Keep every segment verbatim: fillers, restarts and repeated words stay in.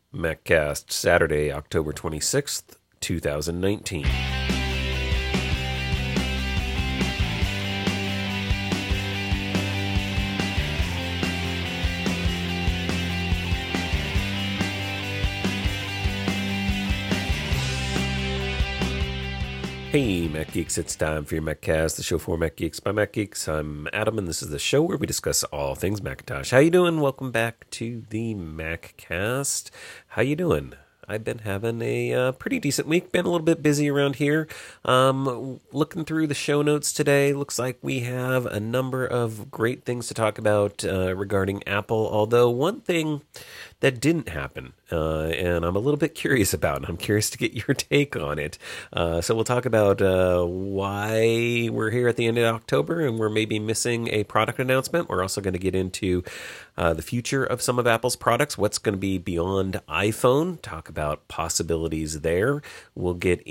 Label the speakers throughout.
Speaker 1: MacCast, Saturday, October twenty-sixth, two thousand nineteen. Hey, Mac Geeks, it's time for your MacCast, the show for Mac Geeks by Mac Geeks. I'm Adam, and this is the show where we discuss all things Macintosh. How you doing? Welcome back to the MacCast. How you doing? I've been having a uh, pretty decent week. Been a little bit busy around here. Um, looking through the show notes today, looks like we have a number of great things to talk about uh, regarding Apple. Although one thing that didn't happen, uh, and I'm a little bit curious about, and I'm curious to get your take on it. Uh, so we'll talk about uh, why we're here at the end of October and we're maybe missing a product announcement. We're also going to get into uh, the future of some of Apple's products, what's going to be beyond iPhone, talk about possibilities there. We'll get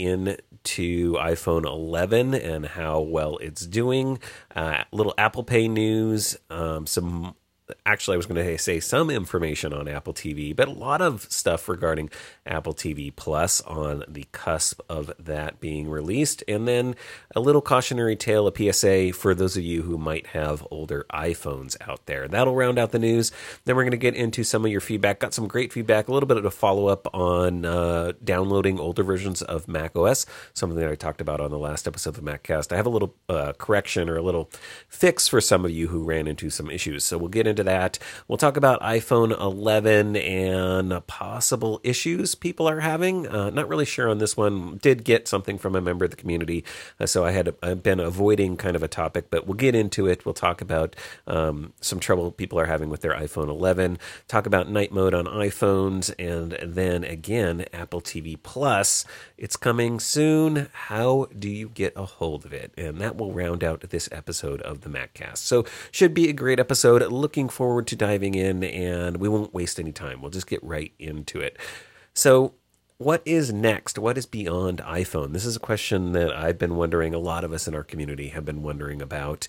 Speaker 1: into iPhone eleven and how well it's doing, uh, little Apple Pay news, um, some Actually, I was going to say some information on Apple T V, but a lot of stuff regarding Apple T V Plus on the cusp of that being released. And then a little cautionary tale, a P S A for those of you who might have older iPhones out there. That'll round out the news. Then we're going to get into some of your feedback. Got some great feedback, a little bit of a follow-up on uh, downloading older versions of macOS, something that I talked about on the last episode of the MacCast. I have a little uh, correction or a little fix for some of you who ran into some issues. So we'll get into that. We'll talk about iPhone eleven and possible issues people are having. Uh, not really sure on this one. Did get something from a member of the community, uh, so I had I've been avoiding kind of a topic, but we'll get into it. We'll talk about um, some trouble people are having with their iPhone eleven. Talk about night mode on iPhones, and then again, Apple T V Plus. It's coming soon. How do you get a hold of it? And that will round out this episode of the MacCast. So should be a great episode. Looking forward to diving in, and we won't waste any time. We'll just get right into it. So what is next? What is beyond iPhone? This is a question that I've been wondering, a lot of us in our community have been wondering about.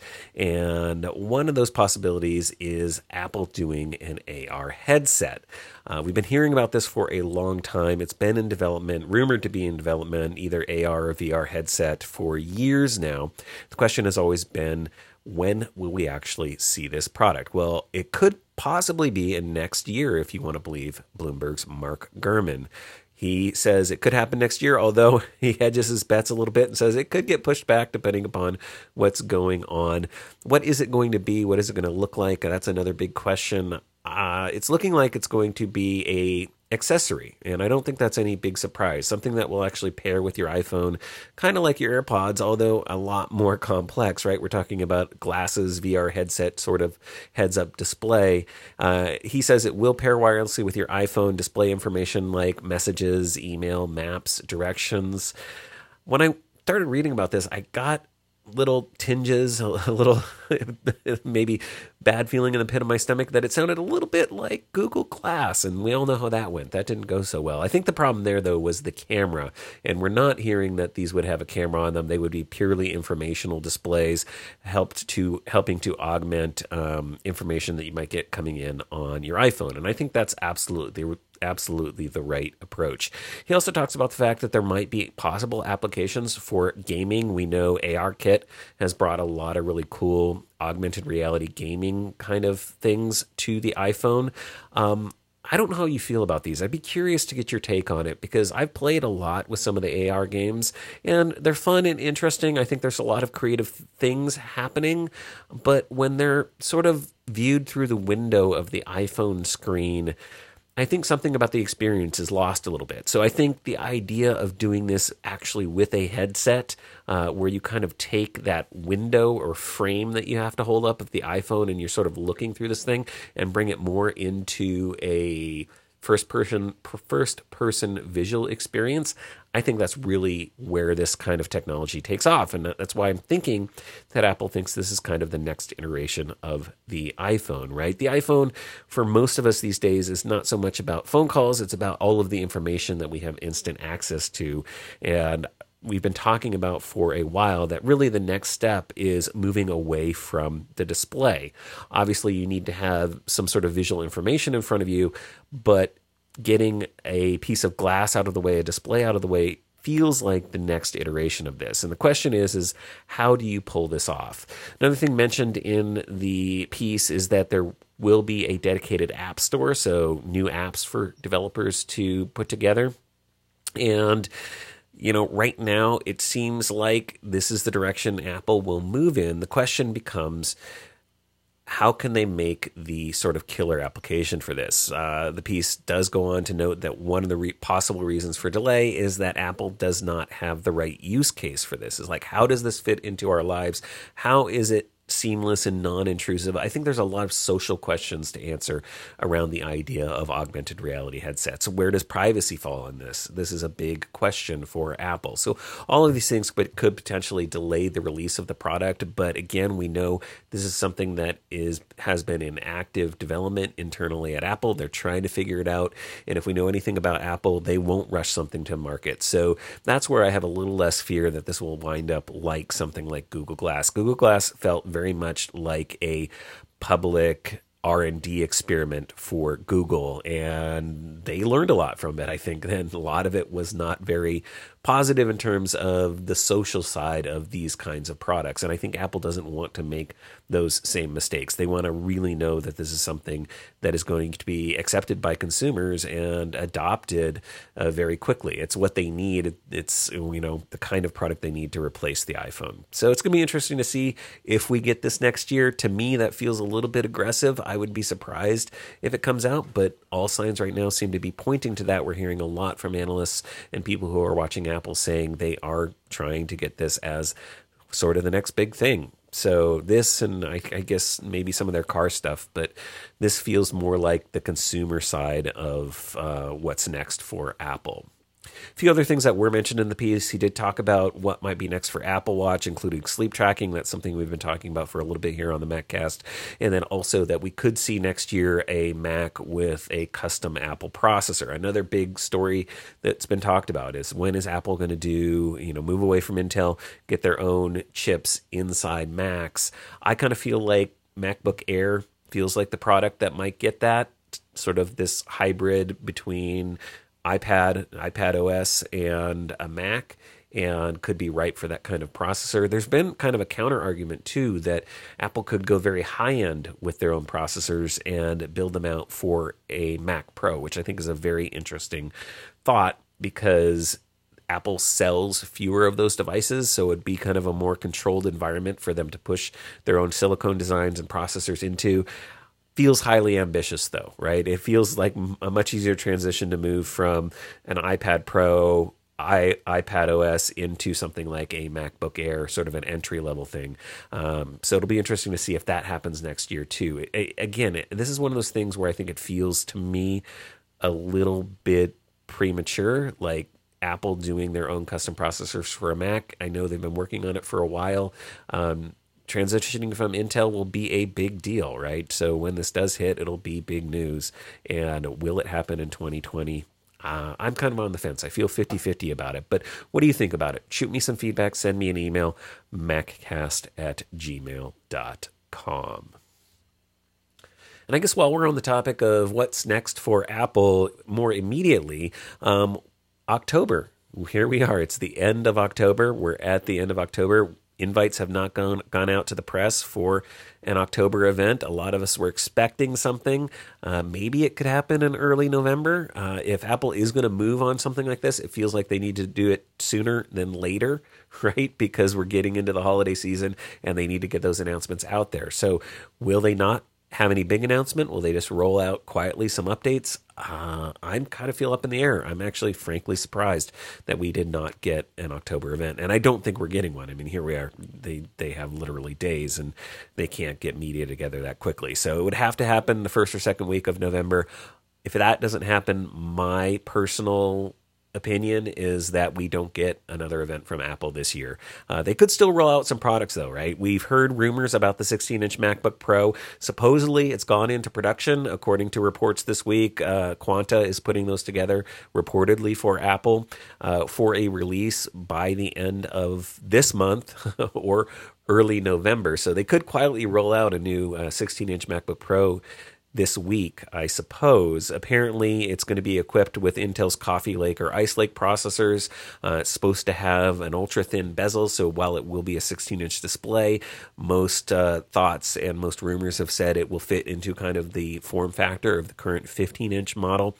Speaker 1: And one of those possibilities is Apple doing an A R headset. Uh, we've been hearing about this for a long time. It's been in development, rumored to be in development, either A R or V R headset for years now. The question has always been, when will we actually see this product? Well, it could possibly be in next year, if you want to believe Bloomberg's Mark Gurman. He says it could happen next year, although he hedges his bets a little bit and says it could get pushed back depending upon what's going on. What is it going to be? What is it going to look like? That's another big question. Uh, it's looking like it's going to be a accessory, and I don't think that's any big surprise. Something that will actually pair with your iPhone, kind of like your AirPods, although a lot more complex, right? We're talking about glasses, V R headset, sort of heads-up display. Uh, he says it will pair wirelessly with your iPhone, display information like messages, email, maps, directions. When I started reading about this, I got little tinges, a little maybe bad feeling in the pit of my stomach that it sounded a little bit like Google Glass, and we all know how that went. That didn't go so well. I think the problem there, though, was the camera, and we're not hearing that these would have a camera on them. They would be purely informational displays, helped to helping to augment um, information that you might get coming in on your iPhone, and I think that's absolutely absolutely the right approach. He also talks about the fact that there might be possible applications for gaming. We know ARKit has brought a lot of really cool augmented reality gaming kind of things to the iPhone. Um, I don't know how you feel about these. I'd be curious to get your take on it because I've played a lot with some of the A R games and they're fun and interesting. I think there's a lot of creative things happening, but when they're sort of viewed through the window of the iPhone screen, I think something about the experience is lost a little bit. So I think the idea of doing this actually with a headset uh, where you kind of take that window or frame that you have to hold up of the iPhone and you're sort of looking through this thing and bring it more into a first person first person visual experience, I think that's really where this kind of technology takes off. And that's why I'm thinking that Apple thinks this is kind of the next iteration of the iPhone, right? The iPhone, for most of us these days, is not so much about phone calls. It's about all of the information that we have instant access to. And we've been talking about for a while that really the next step is moving away from the display. Obviously, you need to have some sort of visual information in front of you, but getting a piece of glass out of the way, a display out of the way, feels like the next iteration of this. And the question is, is how do you pull this off? Another thing mentioned in the piece is that there will be a dedicated app store, so new apps for developers to put together. And, you know, right now it seems like this is the direction Apple will move in. The question becomes, how can they make the sort of killer application for this? Uh, the piece does go on to note that one of the re- possible reasons for delay is that Apple does not have the right use case for this. It's like, how does this fit into our lives? How is it seamless and non-intrusive? I think there's a lot of social questions to answer around the idea of augmented reality headsets. Where does privacy fall in this? This is a big question for Apple. So all of these things could, could potentially delay the release of the product. But again, we know this is something that is has been in active development internally at Apple. They're trying to figure it out. And if we know anything about Apple, they won't rush something to market. So that's where I have a little less fear that this will wind up like something like Google Glass. Google Glass felt very very much like a public R and D experiment for Google, and they learned a lot from it. I think then a lot of it was not very positive in terms of the social side of these kinds of products. And I think Apple doesn't want to make those same mistakes. They want to really know that this is something that is going to be accepted by consumers and adopted uh, very quickly. It's what they need. It's, you know, the kind of product they need to replace the iPhone. So it's going to be interesting to see if we get this next year. To me, that feels a little bit aggressive. I would be surprised if it comes out, but all signs right now seem to be pointing to that. We're hearing a lot from analysts and people who are watching Apple saying they are trying to get this as sort of the next big thing. So this, and I, I guess maybe some of their car stuff, but this feels more like the consumer side of uh, what's next for Apple. A few other things that were mentioned in the piece. He did talk about what might be next for Apple Watch, including sleep tracking. That's something we've been talking about for a little bit here on the MacCast. And then also that we could see next year a Mac with a custom Apple processor. Another big story that's been talked about is, when is Apple going to do, you know, move away from Intel, get their own chips inside Macs? I kind of feel like MacBook Air feels like the product that might get that, sort of this hybrid between iPad, iPad O S, and a Mac, and could be ripe for that kind of processor. There's been kind of a counter argument too that Apple could go very high end with their own processors and build them out for a Mac Pro, which I think is a very interesting thought, because Apple sells fewer of those devices, so it'd be kind of a more controlled environment for them to push their own silicone designs and processors into. Feels highly ambitious though, right? It feels like a much easier transition to move from an iPad Pro, I, iPad O S into something like a MacBook Air, sort of an entry-level thing. Um, so it'll be interesting to see if that happens next year too. It, it, again, it, this is one of those things where I think it feels to me a little bit premature, like Apple doing their own custom processors for a Mac. I know they've been working on it for a while. Um, Transitioning from Intel will be a big deal, right? So when this does hit, it'll be big news. And will it happen in twenty twenty? Uh, I'm kind of on the fence. I feel fifty-fifty about it. But what do you think about it? Shoot me some feedback. Send me an email, maccast at gmail dot com. And I guess while we're on the topic of what's next for Apple more immediately, um, October. Here we are. It's the end of October. We're at the end of October. Invites have not gone gone out to the press for an October event. A lot of us were expecting something. Uh, maybe it could happen in early November. Uh, if Apple is going to move on something like this, it feels like they need to do it sooner than later, right? Because we're getting into the holiday season and they need to get those announcements out there. So will they not have any big announcement? Will they just roll out quietly some updates? Uh, I'm kind of feel up in the air. I'm actually frankly surprised that we did not get an October event. And I don't think we're getting one. I mean, here we are. They they have literally days and they can't get media together that quickly. So it would have to happen the first or second week of November. If that doesn't happen, my personal opinion is that we don't get another event from Apple this year. Uh, they could still roll out some products though, right? We've heard rumors about the sixteen-inch MacBook Pro. Supposedly it's gone into production, according to reports this week. Uh, Quanta is putting those together, reportedly for Apple, uh, for a release by the end of this month or early November. So they could quietly roll out a new uh, sixteen-inch MacBook Pro this week, I suppose. Apparently, it's going to be equipped with Intel's Coffee Lake or Ice Lake processors. Uh, it's supposed to have an ultra-thin bezel, so while it will be a sixteen-inch display, most uh, thoughts and most rumors have said it will fit into kind of the form factor of the current fifteen-inch model,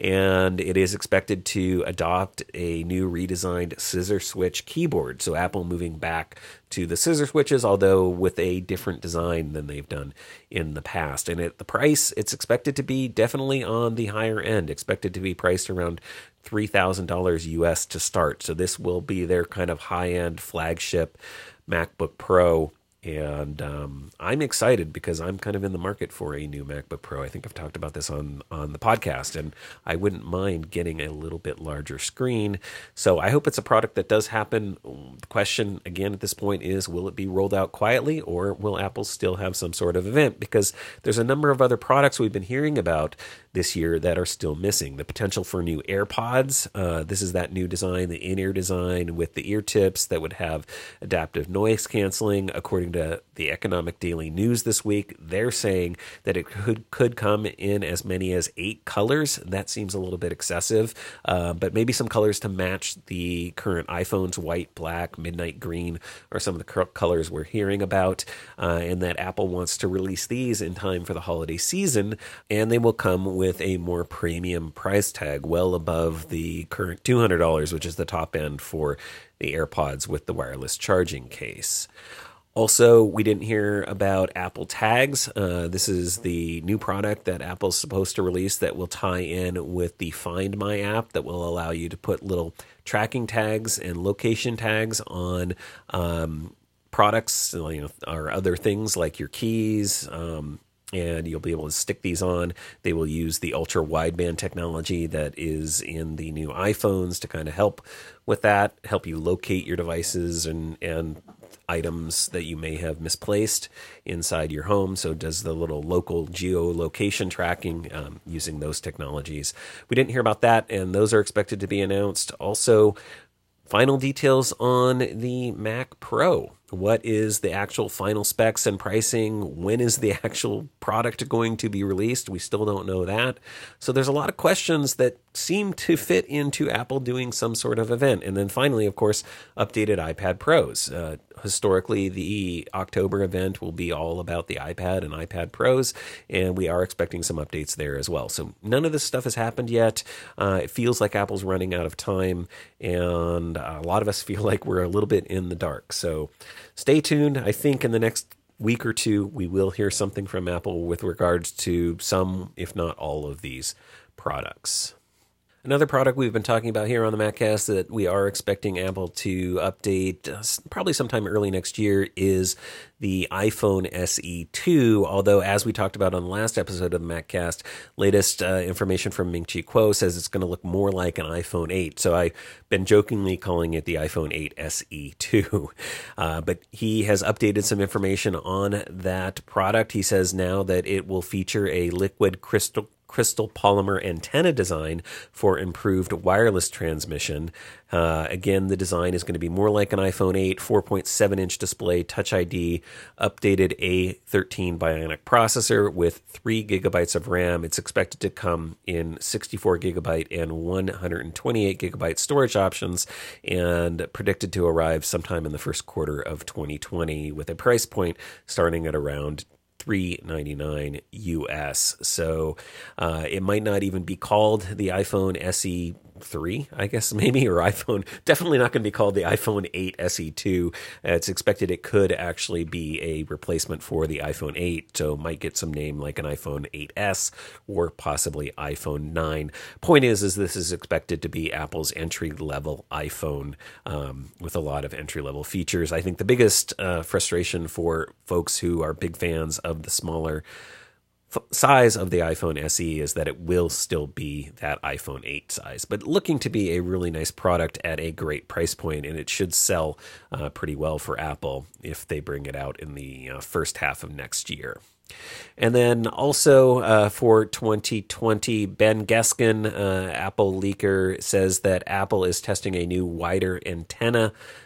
Speaker 1: and it is expected to adopt a new redesigned scissor switch keyboard, so Apple moving back to the scissor switches, although with a different design than they've done in the past. And at the price, it's expected to be definitely on the higher end, expected to be priced around three thousand dollars U S to start. So this will be their kind of high-end flagship MacBook Pro. And um, I'm excited because I'm kind of in the market for a new MacBook Pro. I think I've talked about this on, on the podcast, and I wouldn't mind getting a little bit larger screen. So I hope it's a product that does happen. The question, again, at this point is, will it be rolled out quietly, or will Apple still have some sort of event? Because there's a number of other products we've been hearing about this year that are still missing. The potential for new AirPods. Uh, this is that new design, the in-ear design with the ear tips that would have adaptive noise canceling. According to the Economic Daily News this week, they're saying that it could could come in as many as eight colors. That seems a little bit excessive, uh, but maybe some colors to match the current iPhones, white, black, midnight green, or some of the colors we're hearing about, uh, and that Apple wants to release these in time for the holiday season, and they will come with a more premium price tag, well above the current two hundred dollars, which is the top end for the AirPods with the wireless charging case. Also, we didn't hear about Apple Tags. Uh, this is the new product that Apple's supposed to release that will tie in with the Find My app that will allow you to put little tracking tags and location tags on um, products, you know, or other things like your keys, um, and you'll be able to stick these on. They will use the ultra wideband technology that is in the new iPhones to kind of help with that, help you locate your devices and and items that you may have misplaced inside your home. So it does the little local geolocation tracking um, using those technologies. We didn't hear about that, and those are expected to be announced. Also, final details on the Mac Pro. What is the actual final specs and pricing? When is the actual product going to be released? We still don't know that. So there's a lot of questions that seem to fit into Apple doing some sort of event. And then finally, of course, updated iPad Pros. Uh, historically, the October event will be all about the iPad and iPad Pros, and we are expecting some updates there as well. So none of this stuff has happened yet. Uh, it feels like Apple's running out of time, and a lot of us feel like we're a little bit in the dark. So stay tuned. I think in the next week or two, we will hear something from Apple with regards to some, if not all, of these products. Another product we've been talking about here on the MacCast that we are expecting Apple to update uh, probably sometime early next year is the iPhone S E two, although as we talked about on the last episode of the MacCast, latest uh, information from Ming-Chi Kuo says it's going to look more like an iPhone eight. So I've been jokingly calling it the iPhone eight S E two. Uh, but he has updated some information on that product. He says now that it will feature a liquid crystal crystal polymer antenna design for improved wireless transmission. Uh, again, the design is going to be more like an iPhone eight, four point seven inch display, Touch I D, updated A thirteen Bionic processor with three gigabytes of RAM. It's expected to come in sixty-four gigabyte and one hundred twenty-eight gigabyte storage options, and predicted to arrive sometime in the first quarter of twenty twenty with a price point starting at around three ninety-nine U S. So uh, it might not even be called the iPhone S E three, I guess maybe, or iPhone. Definitely not going to be called the iPhone eight S E two. Uh, it's expected it could actually be a replacement for the iPhone eight, so might get some name like an iPhone eight S or possibly iPhone nine. Point is, is this is expected to be Apple's entry-level iPhone um, with a lot of entry-level features. I think the biggest uh, frustration for folks who are big fans of the smaller f- size of the iPhone S E is that it will still be that iPhone eight size, but looking to be a really nice product at a great price point, and it should sell uh, pretty well for Apple if they bring it out in the uh, first half of next year. And then also uh, for twenty twenty, Ben Geskin, uh, Apple leaker, says that Apple is testing a new wider antenna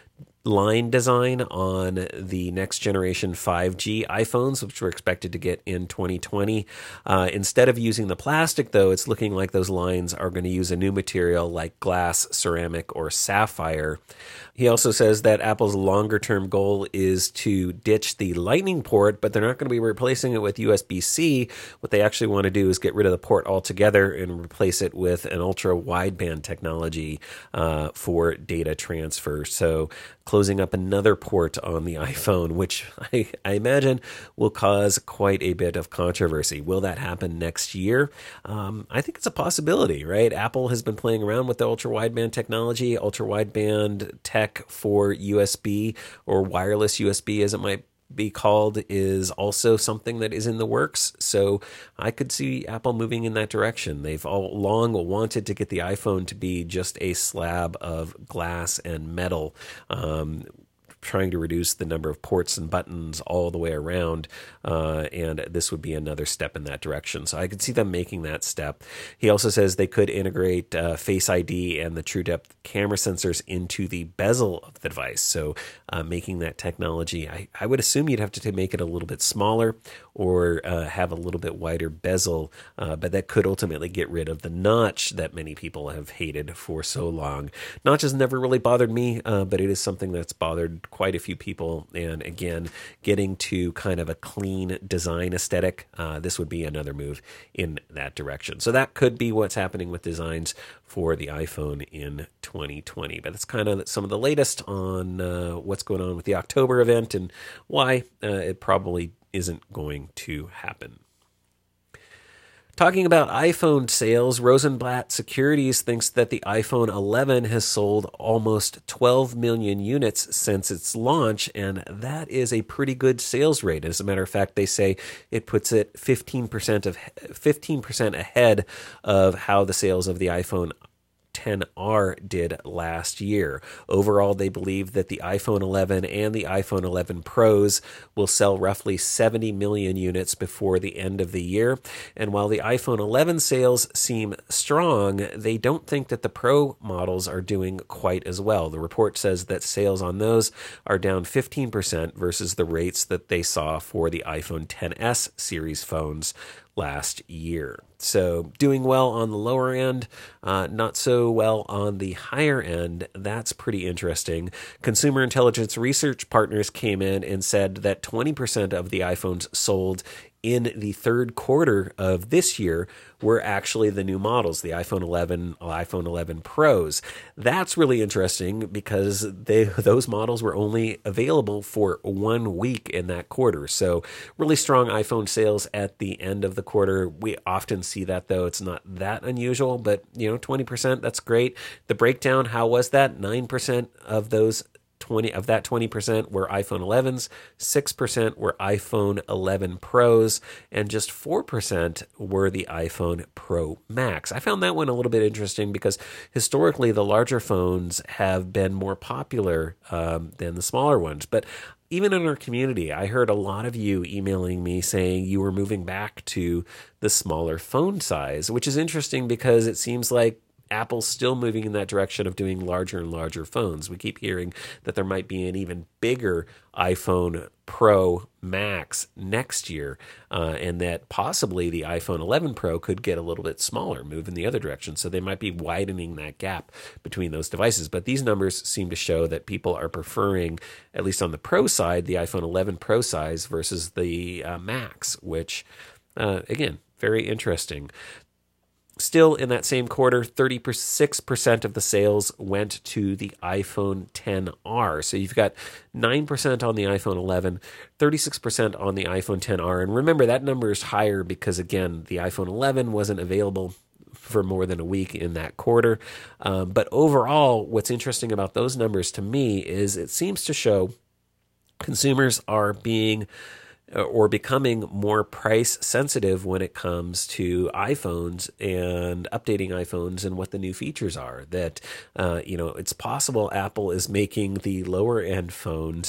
Speaker 1: line design on the next generation five G iPhones, which we're expected to get in twenty twenty. Uh, instead of using the plastic, though, it's looking like those lines are going to use a new material like glass, ceramic, or sapphire. He also says that Apple's longer-term goal is to ditch the Lightning port, but they're not going to be replacing it with U S B C. What they actually want to do is get rid of the port altogether and replace it with an ultra-wideband technology uh, for data transfer. So closing up another port on the iPhone, which I, I imagine will cause quite a bit of controversy. Will that happen next year? Um, I think it's a possibility, right? Apple has been playing around with the ultra-wideband technology, ultra-wideband tech for U S B or wireless U S B as it might be called is also something that is in the works. So I could see Apple moving in that direction. They've all long wanted to get the iPhone to be just a slab of glass and metal, um, trying to reduce the number of ports and buttons all the way around, uh, and this would be another step in that direction. So I could see them making that step. He also says they could integrate uh, Face I D and the True Depth camera sensors into the bezel of the device. So uh, making that technology, I, I would assume you'd have to make it a little bit smaller or uh, have a little bit wider bezel, uh, but that could ultimately get rid of the notch that many people have hated for so long. Notch has never really bothered me, uh, but it is something that's bothered quite a few people. And again, getting to kind of a clean design aesthetic, uh, this would be another move in that direction. So that could be what's happening with designs for the iPhone in twenty twenty. But that's kind of some of the latest on uh, what's going on with the October event and why uh, it probably isn't going to happen. Talking about iPhone sales, Rosenblatt Securities thinks that the iPhone eleven has sold almost twelve million units since its launch, and that is a pretty good sales rate. As a matter of fact, they say it puts it fifteen percent of fifteen percent ahead of how the sales of the iPhone X R did last year. Overall, they believe that the iPhone eleven and the iPhone eleven Pros will sell roughly seventy million units before the end of the year. And while the iPhone eleven sales seem strong, they don't think that the Pro models are doing quite as well. The report says that sales on those are down fifteen percent versus the rates that they saw for the iPhone X S series phones last year. So doing well on the lower end, uh, not so well on the higher end. That's pretty interesting. Consumer Intelligence Research Partners came in and said that twenty percent of the iPhones sold in the third quarter of this year were actually the new models, the iPhone eleven, iPhone eleven Pros. That's really interesting because they those models were only available for one week in that quarter. So really strong iPhone sales at the end of the quarter. We often see that, though. It's not that unusual, but you know, twenty percent, that's great. The breakdown, how was that? nine percent of those twenty of that twenty percent were iPhone elevens, six percent were iPhone eleven Pros, and just four percent were the iPhone Pro Max. I found that one a little bit interesting because historically the larger phones have been more popular um, than the smaller ones. But even in our community, I heard a lot of you emailing me saying you were moving back to the smaller phone size, which is interesting because it seems like Apple's still moving in that direction of doing larger and larger phones. We keep hearing that there might be an even bigger iPhone Pro Max next year, uh, and that possibly the iPhone eleven Pro could get a little bit smaller, move in the other direction. So they might be widening that gap between those devices. But these numbers seem to show that people are preferring, at least on the Pro side, the iPhone eleven Pro size versus the uh, Max, which, uh, again, very interesting. Still in that same quarter, thirty-six percent of the sales went to the iPhone X R. So you've got nine percent on the iPhone eleven, thirty-six percent on the iPhone X R. And remember, that number is higher because, again, the iPhone eleven wasn't available for more than a week in that quarter. Um, but overall, what's interesting about those numbers to me is it seems to show consumers are being or becoming more price sensitive when it comes to iPhones and updating iPhones and what the new features are. That, uh, you know, it's possible Apple is making the lower end phones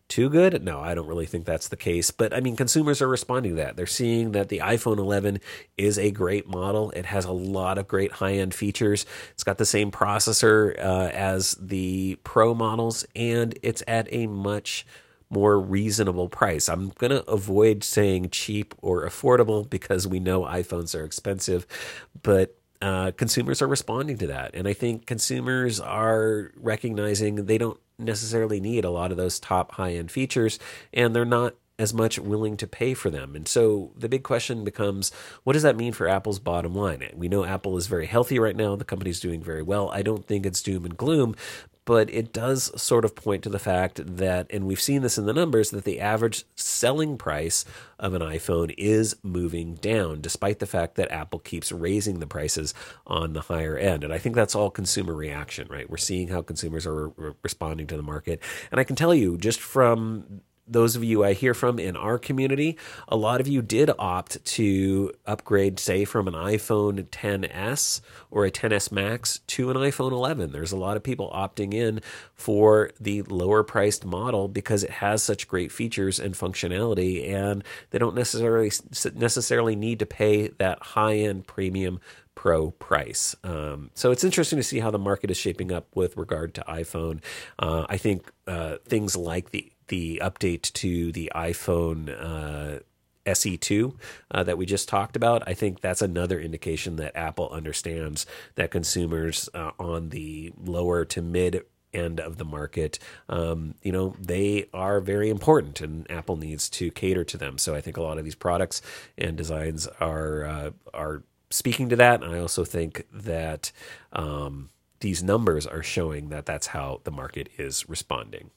Speaker 1: too good? No, I don't really think that's the case. But I mean, consumers are responding to that. They're seeing that the iPhone eleven is a great model. It has a lot of great high-end features. It's got the same processor uh, as the Pro models, and it's at a much more reasonable price. I'm going to avoid saying cheap or affordable because we know iPhones are expensive, but uh, consumers are responding to that. And I think consumers are recognizing they don't necessarily need a lot of those top high-end features, and they're not as much willing to pay for them. And so the big question becomes, what does that mean for Apple's bottom line? We know Apple is very healthy right now. The company's doing very well. I don't think it's doom and gloom, but it does sort of point to the fact that, and we've seen this in the numbers, that the average selling price of an iPhone is moving down, despite the fact that Apple keeps raising the prices on the higher end. And I think that's all consumer reaction, right? We're seeing how consumers are re- responding to the market. And I can tell you, just from those of you I hear from in our community, a lot of you did opt to upgrade, say, from an iPhone X S or a X S Max to an iPhone eleven. There's a lot of people opting in for the lower priced model because it has such great features and functionality, and they don't necessarily necessarily need to pay that high-end premium Pro price. Um, so it's interesting to see how the market is shaping up with regard to iPhone. Uh, I think uh, things like the the update to the iPhone uh, S E two uh, that we just talked about, I think that's another indication that Apple understands that consumers uh, on the lower to mid end of the market, um, you know, they are very important, and Apple needs to cater to them. So I think a lot of these products and designs are uh, are speaking to that. And I also think that um, these numbers are showing that that's how the market is responding.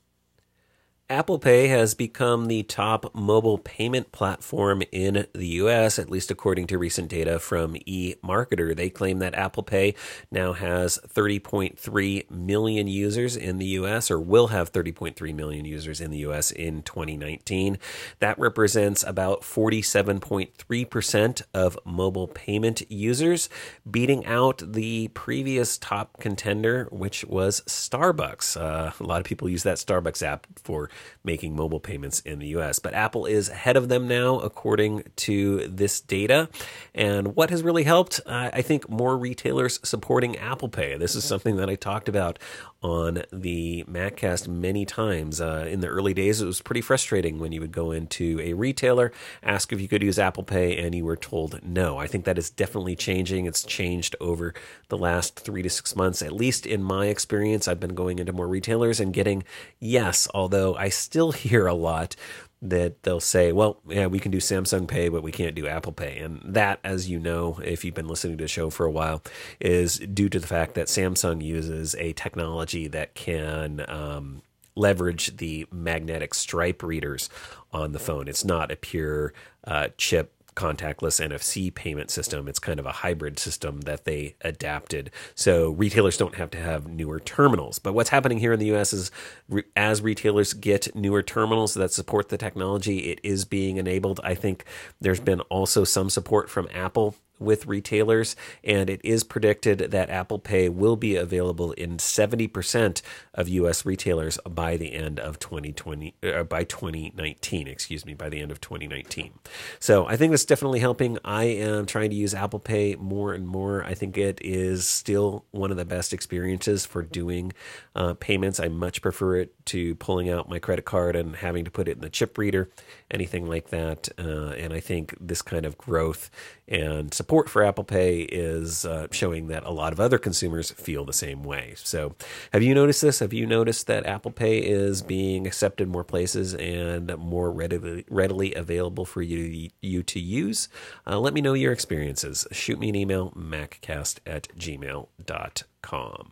Speaker 1: Apple Pay has become the top mobile payment platform in the U S, at least according to recent data from eMarketer. They claim that Apple Pay now has thirty point three million users in the U S, or will have thirty point three million users in the U S in twenty nineteen. That represents about forty-seven point three percent of mobile payment users, beating out the previous top contender, which was Starbucks. Uh, a lot of people use that Starbucks app for making mobile payments in the U S, but Apple is ahead of them now, according to this data. And what has really helped? Uh, I think more retailers supporting Apple Pay. This is something that I talked about on the MacCast many times. Uh, in the early days, it was pretty frustrating when you would go into a retailer, ask if you could use Apple Pay, and you were told no. I think that is definitely changing. It's changed over the last three to six months, at least in my experience. I've been going into more retailers and getting yes, although I still hear a lot that they'll say, well, yeah, we can do Samsung Pay, but we can't do Apple Pay. And that, as you know, if you've been listening to the show for a while, is due to the fact that Samsung uses a technology that can um, leverage the magnetic stripe readers on the phone. It's not a pure uh, chip contactless N F C payment system. It's kind of a hybrid system that they adapted. So retailers don't have to have newer terminals. But what's happening here in the U S is re- as retailers get newer terminals that support the technology, it is being enabled. I think there's been also some support from Apple with retailers, and it is predicted that Apple Pay will be available in seventy percent of U S retailers by the end of twenty twenty, uh, by twenty nineteen, excuse me, by the end of twenty nineteen. So I think that's definitely helping. I am trying to use Apple Pay more and more. I think it is still one of the best experiences for doing uh, payments. I much prefer it to pulling out my credit card and having to put it in the chip reader, anything like that. Uh, and I think this kind of growth and support for Apple Pay is uh, showing that a lot of other consumers feel the same way. So have you noticed this? Have you noticed that Apple Pay is being accepted more places and more readily, readily available for you, you to use? Uh, let me know your experiences. Shoot me an email, maccast at gmail dot com.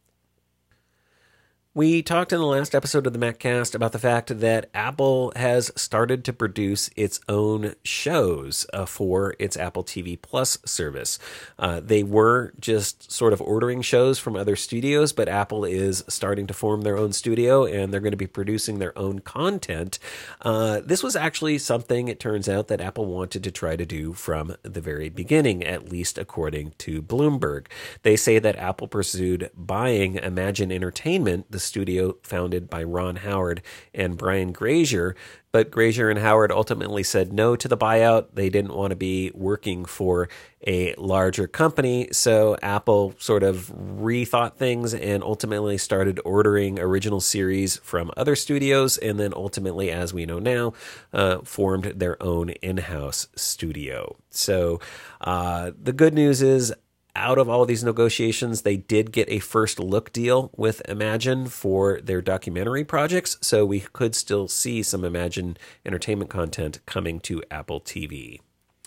Speaker 1: We talked in the last episode of the MacCast about the fact that Apple has started to produce its own shows uh, for its Apple T V Plus service. Uh, they were just sort of ordering shows from other studios, but Apple is starting to form their own studio, and they're going to be producing their own content. Uh, this was actually something, it turns out, that Apple wanted to try to do from the very beginning, at least according to Bloomberg. They say that Apple pursued buying Imagine Entertainment, the studio founded by Ron Howard and Brian Grazer. But Grazer and Howard ultimately said no to the buyout. They didn't want to be working for a larger company. So Apple sort of rethought things and ultimately started ordering original series from other studios. And then ultimately, as we know now, uh, formed their own in-house studio. So uh, the good news is, out of all these negotiations, they did get a first look deal with Imagine for their documentary projects, so we could still see some Imagine entertainment content coming to Apple T V.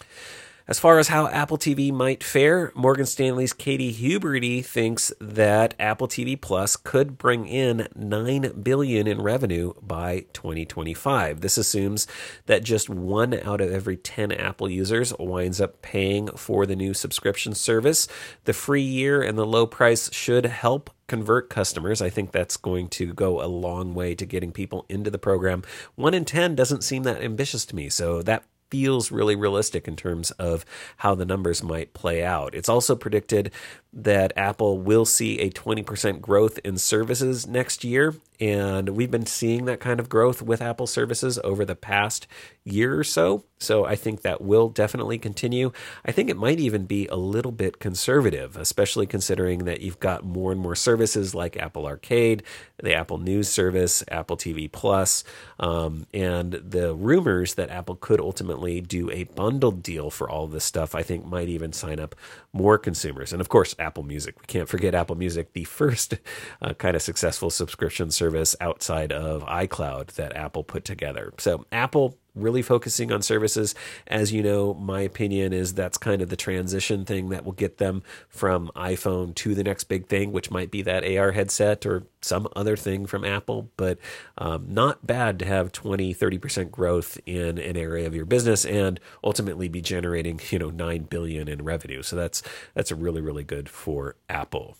Speaker 1: As far as how Apple T V might fare, Morgan Stanley's Katie Huberty thinks that Apple T V Plus could bring in nine billion dollars in revenue by twenty twenty-five. This assumes that just one out of every ten Apple users winds up paying for the new subscription service. The free year and the low price should help convert customers. I think that's going to go a long way to getting people into the program. One in ten doesn't seem that ambitious to me, so that feels really realistic in terms of how the numbers might play out. It's also predicted that Apple will see a twenty percent growth in services next year, and we've been seeing that kind of growth with Apple services over the past year or so. So I think that will definitely continue. I think it might even be a little bit conservative, especially considering that you've got more and more services like Apple Arcade, the Apple News service, Apple T V Plus, um, and the rumors that Apple could ultimately do a bundled deal for all of this stuff, I think might even sign up more consumers. And of course, Apple Music. We can't forget Apple Music, the first uh, kind of successful subscription service outside of iCloud that Apple put together. So Apple really focusing on services. As you know, my opinion is that's kind of the transition thing that will get them from iPhone to the next big thing, which might be that A R headset or some other thing from Apple. But um, not bad to have twenty, thirty percent growth in an area of your business and ultimately be generating, you know, nine billion dollars in revenue. So that's that's really, really good for Apple.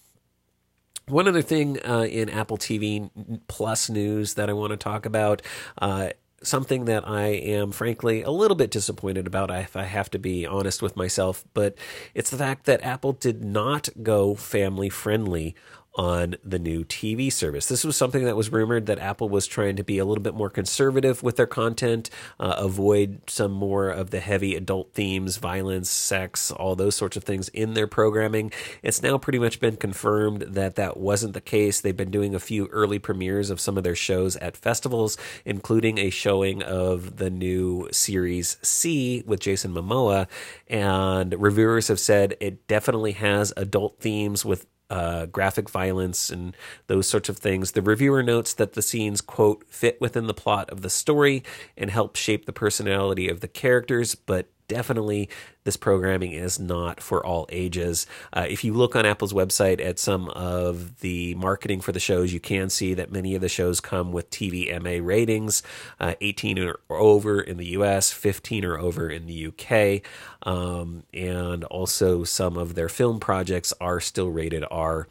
Speaker 1: One other thing uh, in Apple T V Plus news that I want to talk about, uh, something that I am frankly a little bit disappointed about, if I have to be honest with myself, but it's the fact that Apple did not go family friendly on the new T V service. This was something that was rumored that Apple was trying to be a little bit more conservative with their content, uh, avoid some more of the heavy adult themes, violence, sex, all those sorts of things in their programming. It's now pretty much been confirmed that that wasn't the case. They've been doing a few early premieres of some of their shows at festivals, including a showing of the new series C with Jason Momoa, and reviewers have said it definitely has adult themes with Uh, graphic violence and those sorts of things. The reviewer notes that the scenes, quote, fit within the plot of the story and help shape the personality of the characters, but definitely this programming is not for all ages. Uh, if you look on Apple's website at some of the marketing for the shows, you can see that many of the shows come with T V M A ratings, uh, eighteen or over in the U S, fifteen or over in the U K, um, and also some of their film projects are still rated R.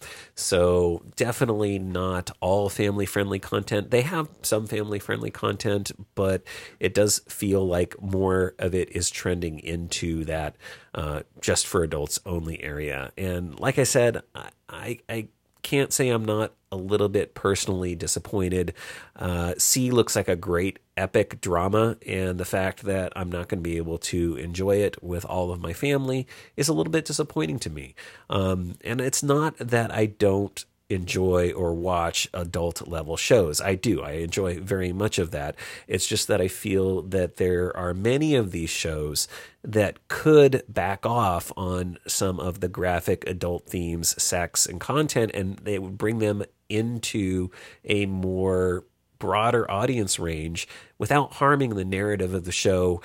Speaker 1: So definitely not all family-friendly content. They have some family-friendly content, but it does feel like more of it is trending into that uh, just for adults only area. And like I said, I, I can't say I'm not a little bit personally disappointed. Uh, C looks like a great epic drama, and the fact that I'm not going to be able to enjoy it with all of my family is a little bit disappointing to me. Um, and it's not that I don't enjoy or watch adult level shows. I do. I enjoy very much of that. It's just that I feel that there are many of these shows that could back off on some of the graphic adult themes, sex, and content, and they would bring them into a more broader audience range without harming the narrative of the show,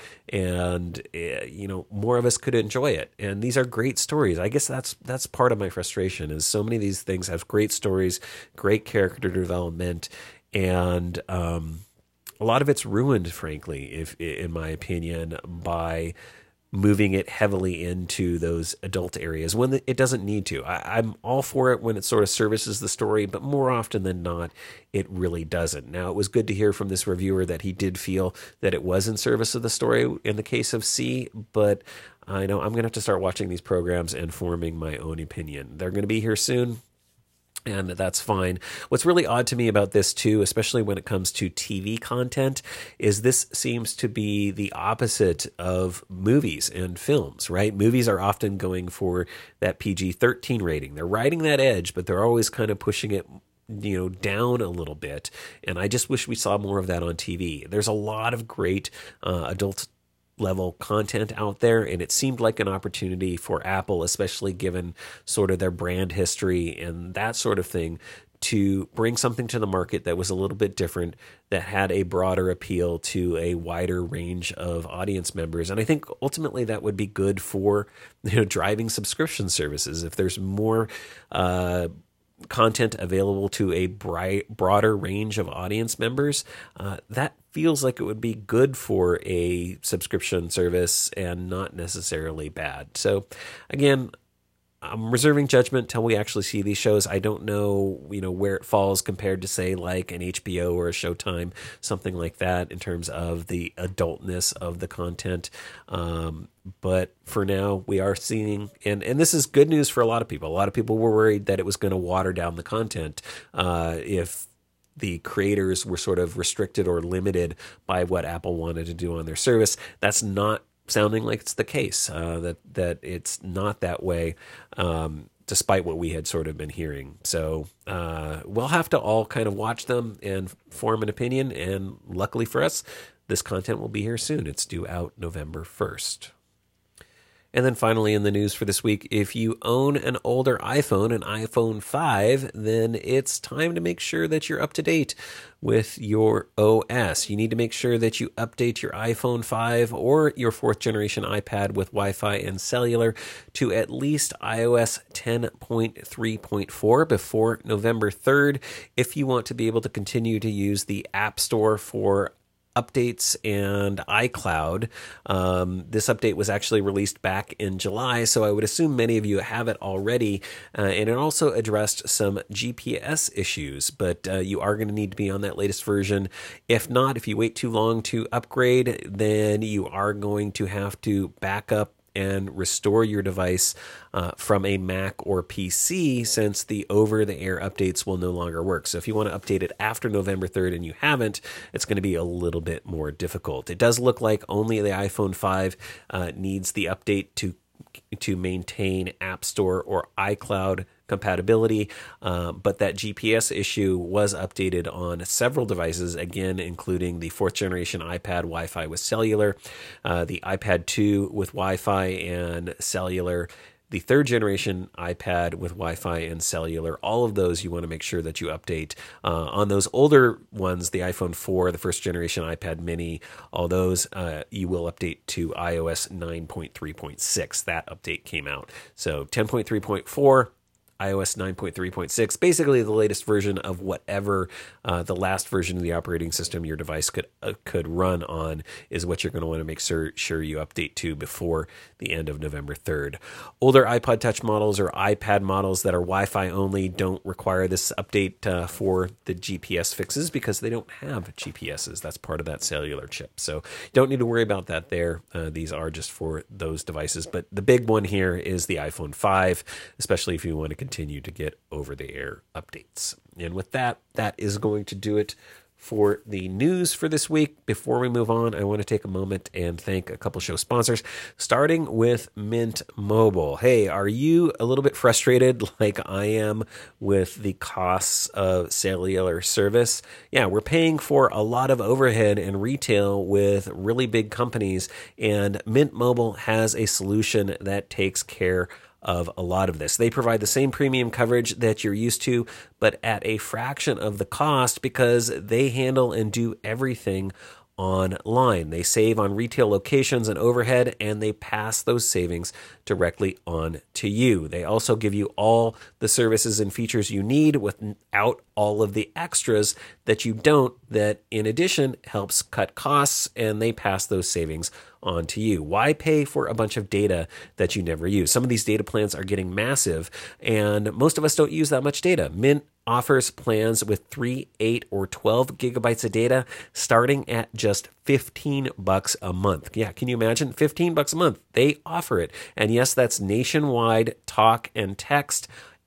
Speaker 1: and uh, you know, more of us could enjoy it. And these are great stories. I guess that's that's part of my frustration, is so many of these things have great stories, great character development, and um, a lot of it's ruined, frankly, if in my opinion, by moving it heavily into those adult areas when it doesn't need to. I, I'm all for it when it sort of services the story, but more often than not, it really doesn't. Now, it was good to hear from this reviewer that he did feel that it was in service of the story in the case of C, but I know I'm going to have to start watching these programs and forming my own opinion. They're going to be here soon. And that's fine. What's really odd to me about this, too, especially when it comes to T V content, is this seems to be the opposite of movies and films, right? Movies are often going for that P G thirteen rating. They're riding that edge, but they're always kind of pushing it, you know, down a little bit. And I just wish we saw more of that on T V. There's a lot of great uh, adult level content out there, and it seemed like an opportunity for Apple, especially given sort of their brand history and that sort of thing, to bring something to the market that was a little bit different, that had a broader appeal to a wider range of audience members. And I think ultimately that would be good for, you know, driving subscription services. If there's more uh content available to a bright, broader range of audience members, uh, that feels like it would be good for a subscription service and not necessarily bad. So again, I'm reserving judgment till we actually see these shows. I don't know, you know, where it falls compared to, say, like an H B O or a Showtime, something like that, in terms of the adultness of the content. Um, but for now, we are seeing, and, and this is good news for a lot of people. A lot of people were worried that it was going to water down the content uh, if the creators were sort of restricted or limited by what Apple wanted to do on their service. That's not sounding like it's the case, uh, that that it's not that way, um, despite what we had sort of been hearing. So uh, we'll have to all kind of watch them and form an opinion. And luckily for us, this content will be here soon. It's due out November first. And then finally in the news for this week, if you own an older iPhone, an iPhone five, then it's time to make sure that you're up to date with your O S. You need to make sure that you update your iPhone five or your fourth generation iPad with Wi-Fi and cellular to at least i O S ten point three point four before November third if you want to be able to continue to use the App Store for updates and iCloud. Um, this update was actually released back in July, so I would assume many of you have it already. Uh, and it also addressed some G P S issues, but uh, you are going to need to be on that latest version. If not, if you wait too long to upgrade, then you are going to have to back up and restore your device uh, from a Mac or P C, since the over-the-air updates will no longer work. So if you want to update it after November third and you haven't, it's going to be a little bit more difficult. It does look like only the iPhone five uh, needs the update to to maintain App Store or iCloud compatibility, uh, but that G P S issue was updated on several devices, again, including the fourth generation iPad Wi-Fi with cellular, uh, the iPad two with Wi-Fi and cellular, the third generation iPad with Wi-Fi and cellular. All of those you want to make sure that you update. Uh, on those older ones, the iPhone four, the first generation iPad mini, all those, uh, you will update to i O S nine point three point six. That update came out. So ten point three point four, i O S nine point three point six, basically the latest version of whatever uh, the last version of the operating system your device could uh, could run on is what you're going to want to make sure, sure you update to before the end of November third. Older iPod Touch models or iPad models that are Wi-Fi only don't require this update uh, for the G P S fixes because they don't have G P Ses. That's part of that cellular chip. So don't need to worry about that there. Uh, these are just for those devices. But the big one here is the iPhone five, especially if you want to continue to get over-the-air updates. And with that, that is going to do it for the news for this week. Before we move on, I want to take a moment and thank a couple show sponsors, starting with Mint Mobile. Hey, are you a little bit frustrated like I am with the costs of cellular service? Yeah, we're paying for a lot of overhead and retail with really big companies, and Mint Mobile has a solution that takes care of a lot of this. They provide the same premium coverage that you're used to, but at a fraction of the cost because they handle and do everything online. They save on retail locations and overhead, and they pass those savings directly on to you. They also give you all the services and features you need without all of the extras that you don't, that in addition helps cut costs, and they pass those savings on to you. Why pay for a bunch of data that you never use? Some of these data plans are getting massive, and most of us don't use that much data. Mint offers plans with three, eight, or twelve gigabytes of data starting at just fifteen bucks a month. Yeah, can you imagine? fifteen bucks a month. They offer it. And yes, that's nationwide talk and text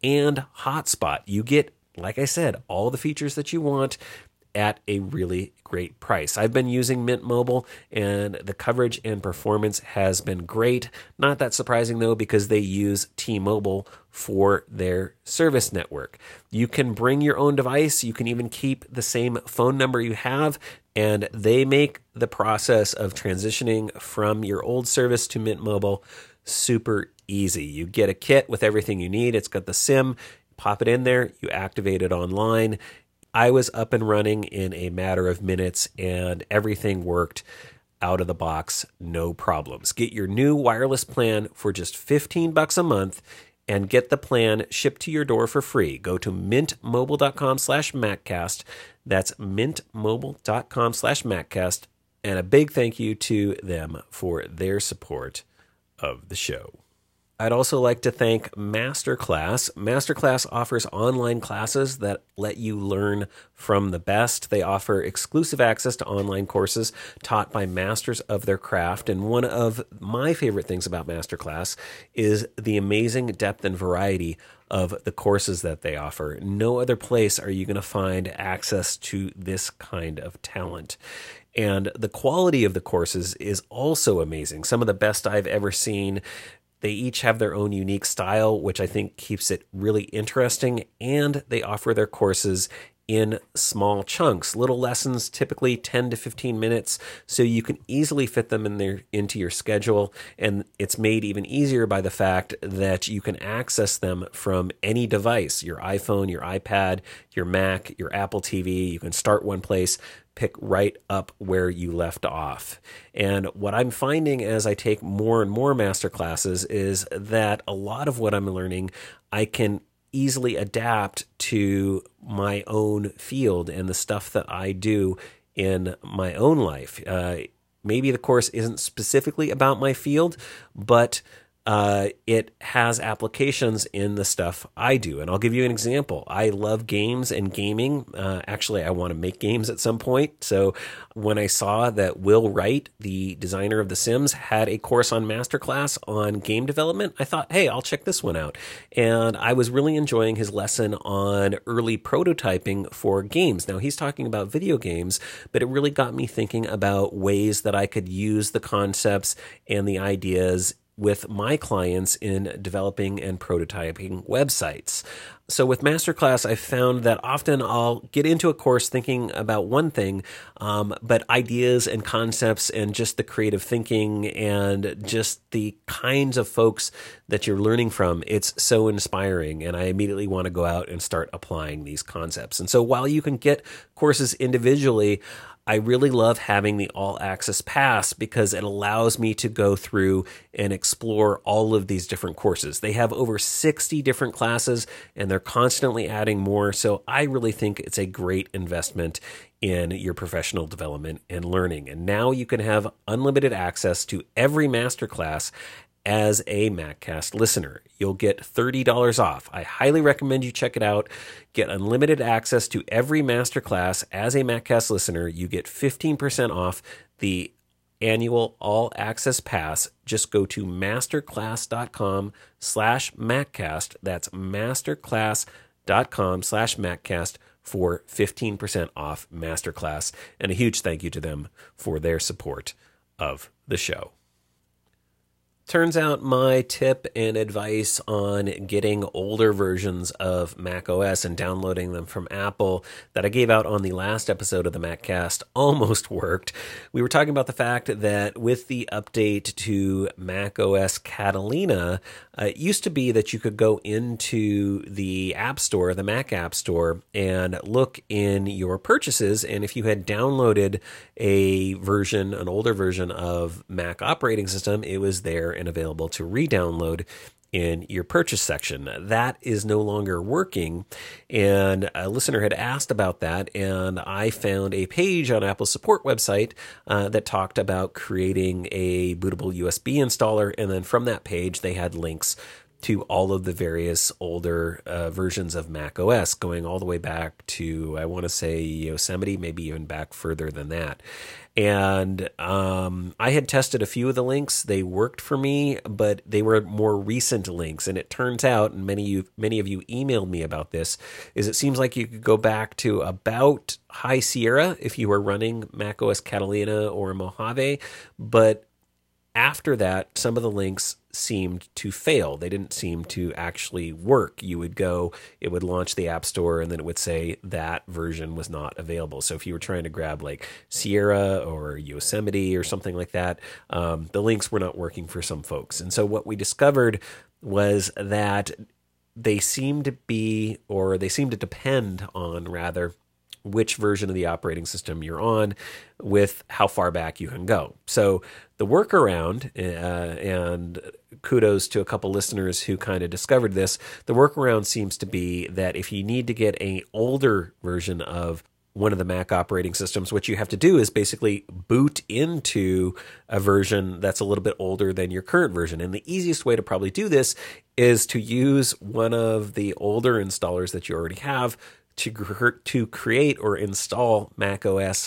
Speaker 1: and hotspot. You get, like I said, all the features that you want at a really great price. I've been using Mint Mobile, and the coverage and performance has been great. Not that surprising, though, because they use T-Mobile for their service network. You can bring your own device. You can even keep the same phone number you have, and they make the process of transitioning from your old service to Mint Mobile super easy. You get a kit with everything you need. It's got the SIM. Pop it in there. You activate it online. I was up and running in a matter of minutes, and everything worked out of the box, no problems. Get your new wireless plan for just fifteen bucks a month and get the plan shipped to your door for free. Go to mintmobile.com slash MacCast. That's mintmobile.com slash MacCast. And a big thank you to them for their support of the show. I'd also like to thank Masterclass. Masterclass offers online classes that let you learn from the best. They offer exclusive access to online courses taught by masters of their craft. And one of my favorite things about Masterclass is the amazing depth and variety of the courses that they offer. No other place are you going to find access to this kind of talent. And the quality of the courses is also amazing. Some of the best I've ever seen. They each have their own unique style, which I think keeps it really interesting, and they offer their courses in small chunks, little lessons, typically ten to fifteen minutes, so you can easily fit them in there into your schedule. And it's made even easier by the fact that you can access them from any device, your iPhone, your iPad, your Mac, your Apple T V. You can start one place, pick right up where you left off. And what I'm finding as I take more and more master classes is that a lot of what I'm learning, I can easily adapt to my own field and the stuff that I do in my own life. Uh, maybe the course isn't specifically about my field, but Uh, it has applications in the stuff I do. And I'll give you an example. I love games and gaming. Uh, actually, I want to make games at some point. So when I saw that Will Wright, the designer of The Sims, had a course on Masterclass on game development, I thought, hey, I'll check this one out. And I was really enjoying his lesson on early prototyping for games. Now, he's talking about video games, but it really got me thinking about ways that I could use the concepts and the ideas with my clients in developing and prototyping websites. So with Masterclass, I found that often I'll get into a course thinking about one thing, um, but ideas and concepts and just the creative thinking and just the kinds of folks that you're learning from, it's so inspiring. And I immediately want to go out and start applying these concepts. And so while you can get courses individually, I really love having the All Access Pass because it allows me to go through and explore all of these different courses. They have over sixty different classes and they're constantly adding more. So I really think it's a great investment in your professional development and learning. And now you can have unlimited access to every masterclass as a MacCast listener. You'll get thirty dollars off. I highly recommend you check it out. Get unlimited access to every masterclass as a MacCast listener. You get fifteen percent off the annual all access pass. Just go to masterclass.com slash MacCast. That's masterclass.com slash MacCast for fifteen percent off Masterclass. And a huge thank you to them for their support of the show. Turns out my tip and advice on getting older versions of macOS and downloading them from Apple that I gave out on the last episode of the MacCast almost worked. We were talking about the fact that with the update to macOS Catalina, uh, it used to be that you could go into the App Store, the Mac App Store, and look in your purchases. And if you had downloaded a version, an older version of Mac operating system, it was there and available to re-download in your purchase section. That is no longer working, and a listener had asked about that, and I found a page on Apple's support website uh, that talked about creating a bootable U S B installer, and then from that page they had links to all of the various older uh, versions of Mac O S, going all the way back to, I want to say, Yosemite, maybe even back further than that. And um, I had tested a few of the links. They worked for me, but they were more recent links. And it turns out, and many of you, many of you emailed me about this, is it seems like you could go back to about High Sierra if you were running macOS Catalina or Mojave, but after that, some of the links seemed to fail. They didn't seem to actually work. You would go, it would launch the App Store, and then it would say that version was not available. So if you were trying to grab like Sierra or Yosemite or something like that, um, the links were not working for some folks. And so what we discovered was that they seem to be, or they seem to depend on, rather, which version of the operating system you're on with how far back you can go. So the workaround, uh, and kudos to a couple listeners who kind of discovered this, the workaround seems to be that if you need to get an older version of one of the Mac operating systems, what you have to do is basically boot into a version that's a little bit older than your current version. And the easiest way to probably do this is to use one of the older installers that you already have to to create or install macOS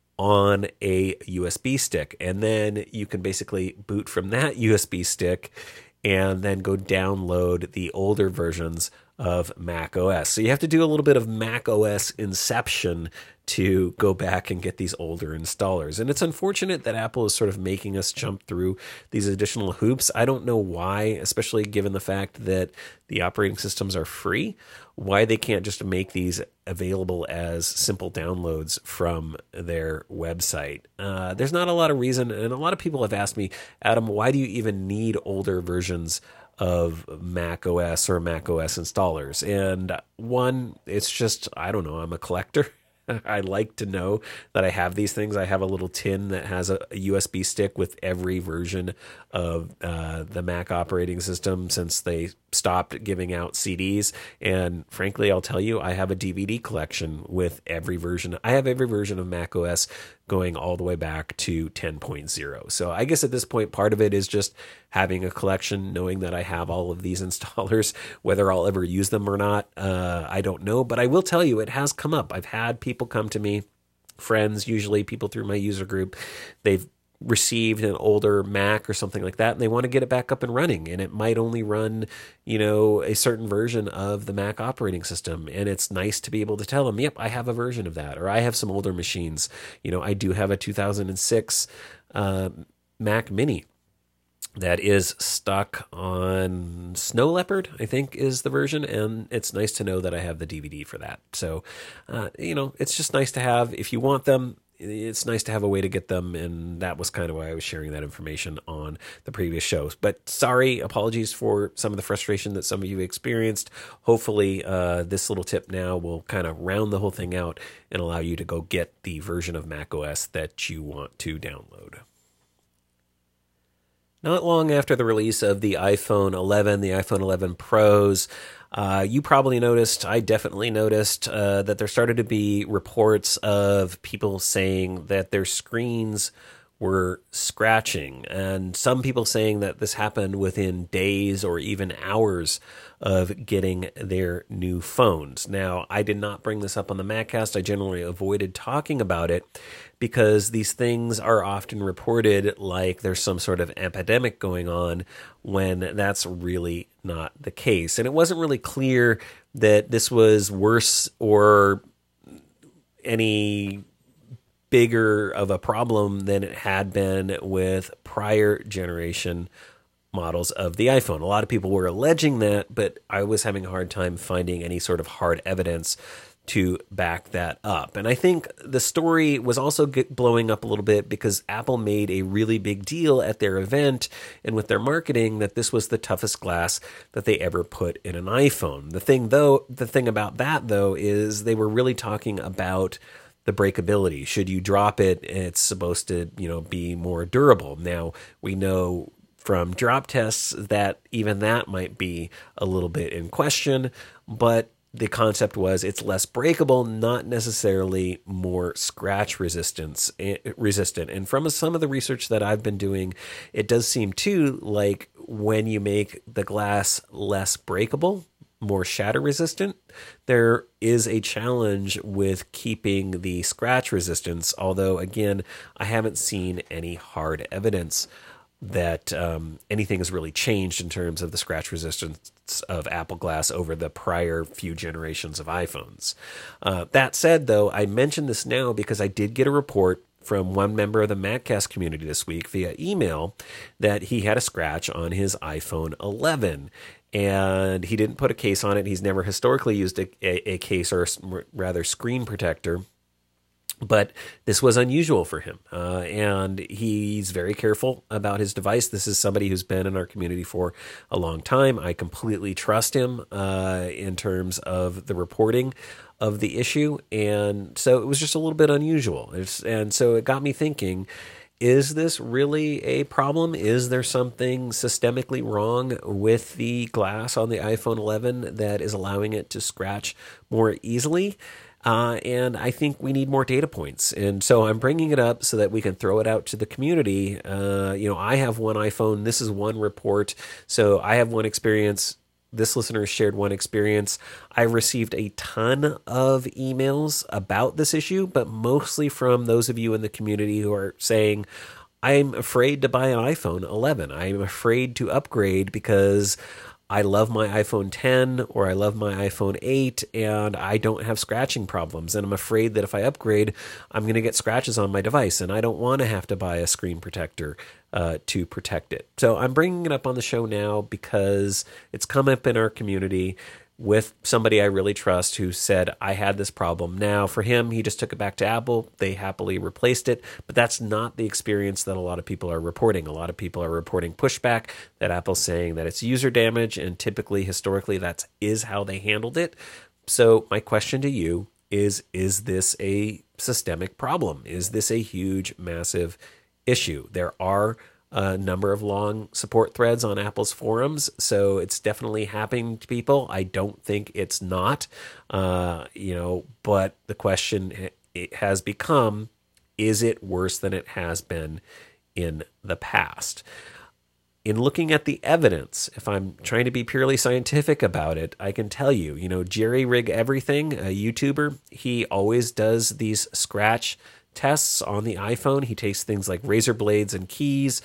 Speaker 1: on a U S B stick. And then you can basically boot from that U S B stick and then go download the older versions of macOS. So you have to do a little bit of macOS inception to go back and get these older installers. And it's unfortunate that Apple is sort of making us jump through these additional hoops. I don't know why, especially given the fact that the operating systems are free, why they can't just make these available as simple downloads from their website. Uh, there's not a lot of reason, and a lot of people have asked me, Adam, why do you even need older versions of Mac O S or Mac O S installers? And one, it's just, I don't know, I'm a collector. I like to know that I have these things. I have a little tin that has a, a U S B stick with every version of uh, the Mac operating system since they stopped giving out C Ds. And frankly, I'll tell you, I have a D V D collection with every version. I have every version of Mac O S going all the way back to ten point oh. So I guess at this point, part of it is just having a collection, knowing that I have all of these installers. Whether I'll ever use them or not, uh, I don't know. But I will tell you, it has come up. I've had people come to me, friends, usually people through my user group. They've received an older Mac or something like that, and they want to get it back up and running, and it might only run, you know, a certain version of the Mac operating system. And it's nice to be able to tell them, yep, I have a version of that, or I have some older machines. You know, I do have a two thousand six uh, Mac Mini that is stuck on Snow Leopard, I think is the version, and it's nice to know that I have the D V D for that. So, uh, you know, it's just nice to have. If you want them, it's nice to have a way to get them, and that was kind of why I was sharing that information on the previous shows. But sorry, apologies for some of the frustration that some of you experienced. Hopefully, uh, this little tip now will kind of round the whole thing out and allow you to go get the version of macOS that you want to download. Not long after the release of the iPhone eleven, the iPhone eleven Pros, Uh, you probably noticed, I definitely noticed, uh, that there started to be reports of people saying that their screens were scratching, and some people saying that this happened within days or even hours of getting their new phones. Now, I did not bring this up on the MacCast. I generally avoided talking about it because these things are often reported like there's some sort of epidemic going on when that's really not the case. And it wasn't really clear that this was worse or any bigger of a problem than it had been with prior generation models of the iPhone. A lot of people were alleging that, but I was having a hard time finding any sort of hard evidence to back that up. And I think the story was also get blowing up a little bit because Apple made a really big deal at their event and with their marketing that this was the toughest glass that they ever put in an iPhone. The thing though, the thing about that though is they were really talking about the breakability. Should you drop it, it's supposed to, you know, be more durable. Now, we know from drop tests that even that might be a little bit in question, but the concept was it's less breakable, not necessarily more scratch resistance resistant. And from some of the research that I've been doing, it does seem too like when you make the glass less breakable, more shatter resistant, there is a challenge with keeping the scratch resistance, although again, I haven't seen any hard evidence that um, anything has really changed in terms of the scratch resistance of Apple Glass over the prior few generations of iPhones. Uh, that said, though, I mention this now because I did get a report from one member of the MacCast community this week via email that he had a scratch on his iPhone eleven. And he didn't put a case on it. He's never historically used a, a, a case or a, rather screen protector. But this was unusual for him, uh, and he's very careful about his device. This is somebody who's been in our community for a long time. I completely trust him uh, in terms of the reporting of the issue, and so it was just a little bit unusual. It's, and so it got me thinking, is this really a problem? Is there something systemically wrong with the glass on the iPhone eleven that is allowing it to scratch more easily? Uh, and I think we need more data points. And so I'm bringing it up so that we can throw it out to the community. Uh, you know, I have one iPhone. This is one report. So I have one experience. This listener shared one experience. I received a ton of emails about this issue, but mostly from those of you in the community who are saying, I'm afraid to buy an iPhone eleven. I'm afraid to upgrade because I love my iPhone ten or I love my iPhone eight and I don't have scratching problems. And I'm afraid that if I upgrade, I'm going to get scratches on my device. And I don't want to have to buy a screen protector uh, to protect it. So I'm bringing it up on the show now because it's come up in our community with somebody I really trust who said, I had this problem. Now, for him, he just took it back to Apple. They happily replaced it. But that's not the experience that a lot of people are reporting. A lot of people are reporting pushback, that Apple's saying that it's user damage, and typically, historically, that is how they handled it. So my question to you is, is this a systemic problem? Is this a huge, massive issue? There are a number of long support threads on Apple's forums, so it's definitely happening to people. I don't think it's not, uh, you know, but the question it has become, is it worse than it has been in the past? In looking at the evidence, if I'm trying to be purely scientific about it, I can tell you, you know, Jerry Rig Everything, a YouTuber, he always does these scratch tests on the iPhone. He takes things like razor blades and keys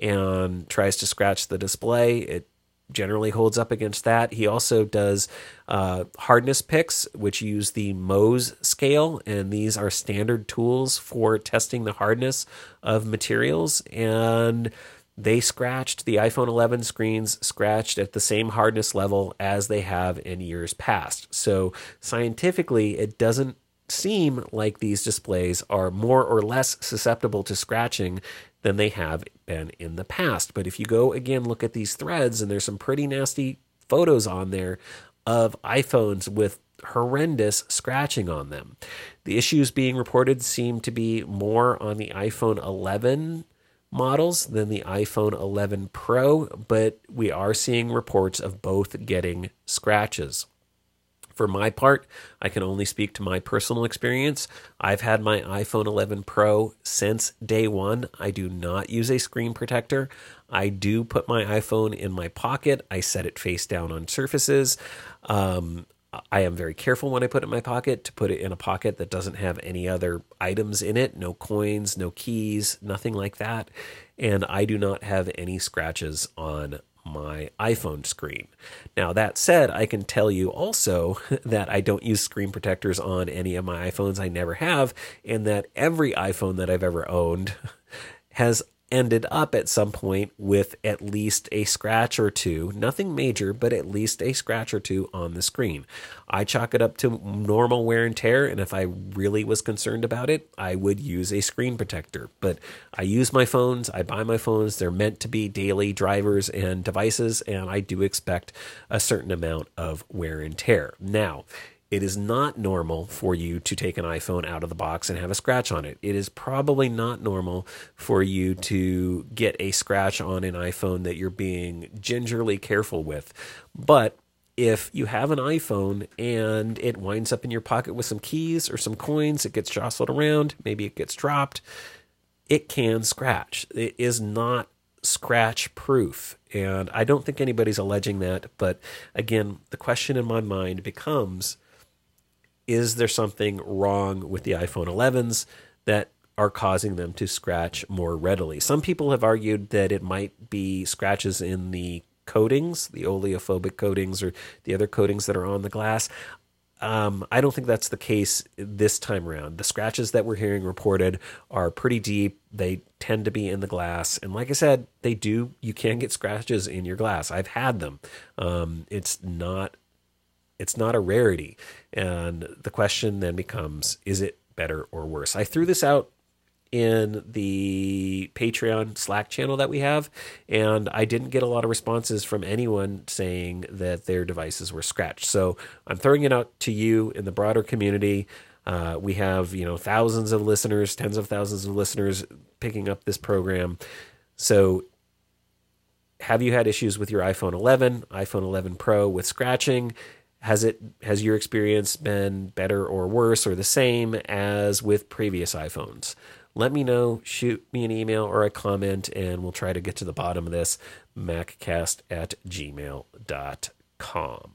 Speaker 1: and tries to scratch the display. It generally holds up against that. He also does uh, hardness picks, which use the Mohs scale, and these are standard tools for testing the hardness of materials. And they scratched the iPhone eleven screens, scratched at the same hardness level as they have in years past. So scientifically, it doesn't seem like these displays are more or less susceptible to scratching than they have been in the past. But if you go again, look at these threads, and there's some pretty nasty photos on there of iPhones with horrendous scratching on them. The issues being reported seem to be more on the iPhone eleven models than the iPhone eleven Pro, but we are seeing reports of both getting scratches. For my part, I can only speak to my personal experience. I've had my iPhone eleven Pro since day one. I do not use a screen protector. I do put my iPhone in my pocket. I set it face down on surfaces. Um, I am very careful when I put it in my pocket to put it in a pocket that doesn't have any other items in it, no coins, no keys, nothing like that. And I do not have any scratches on my iPhone screen. Now, that said, I can tell you also that I don't use screen protectors on any of my iPhones. I never have, and that every iPhone that I've ever owned has ended up at some point with at least a scratch or two, nothing major, but at least a scratch or two on the screen. I chalk it up to normal wear and tear, and if I really was concerned about it, I would use a screen protector. But I use my phones, I buy my phones, they're meant to be daily drivers and devices, and I do expect a certain amount of wear and tear. Now, it is not normal for you to take an iPhone out of the box and have a scratch on it. It is probably not normal for you to get a scratch on an iPhone that you're being gingerly careful with. But if you have an iPhone and it winds up in your pocket with some keys or some coins, it gets jostled around, maybe it gets dropped, it can scratch. It is not scratch proof. And I don't think anybody's alleging that. But again, the question in my mind becomes, is there something wrong with the iPhone elevens that are causing them to scratch more readily? Some people have argued that it might be scratches in the coatings, the oleophobic coatings or the other coatings that are on the glass. Um, I don't think that's the case this time around. The scratches that we're hearing reported are pretty deep. They tend to be in the glass. And like I said, they do, you can get scratches in your glass. I've had them. Um, it's not, it's not a rarity. And the question then becomes, is it better or worse? I threw this out in the Patreon Slack channel that we have, and I didn't get a lot of responses from anyone saying that their devices were scratched. So I'm throwing it out to you in the broader community. Uh, we have, you know, thousands of listeners, tens of thousands of listeners picking up this program. So have you had issues with your iPhone eleven, iPhone eleven Pro with scratching? Has it, has your experience been better or worse or the same as with previous iPhones? Let me know, shoot me an email or a comment, and we'll try to get to the bottom of this, maccast at gmail dot com.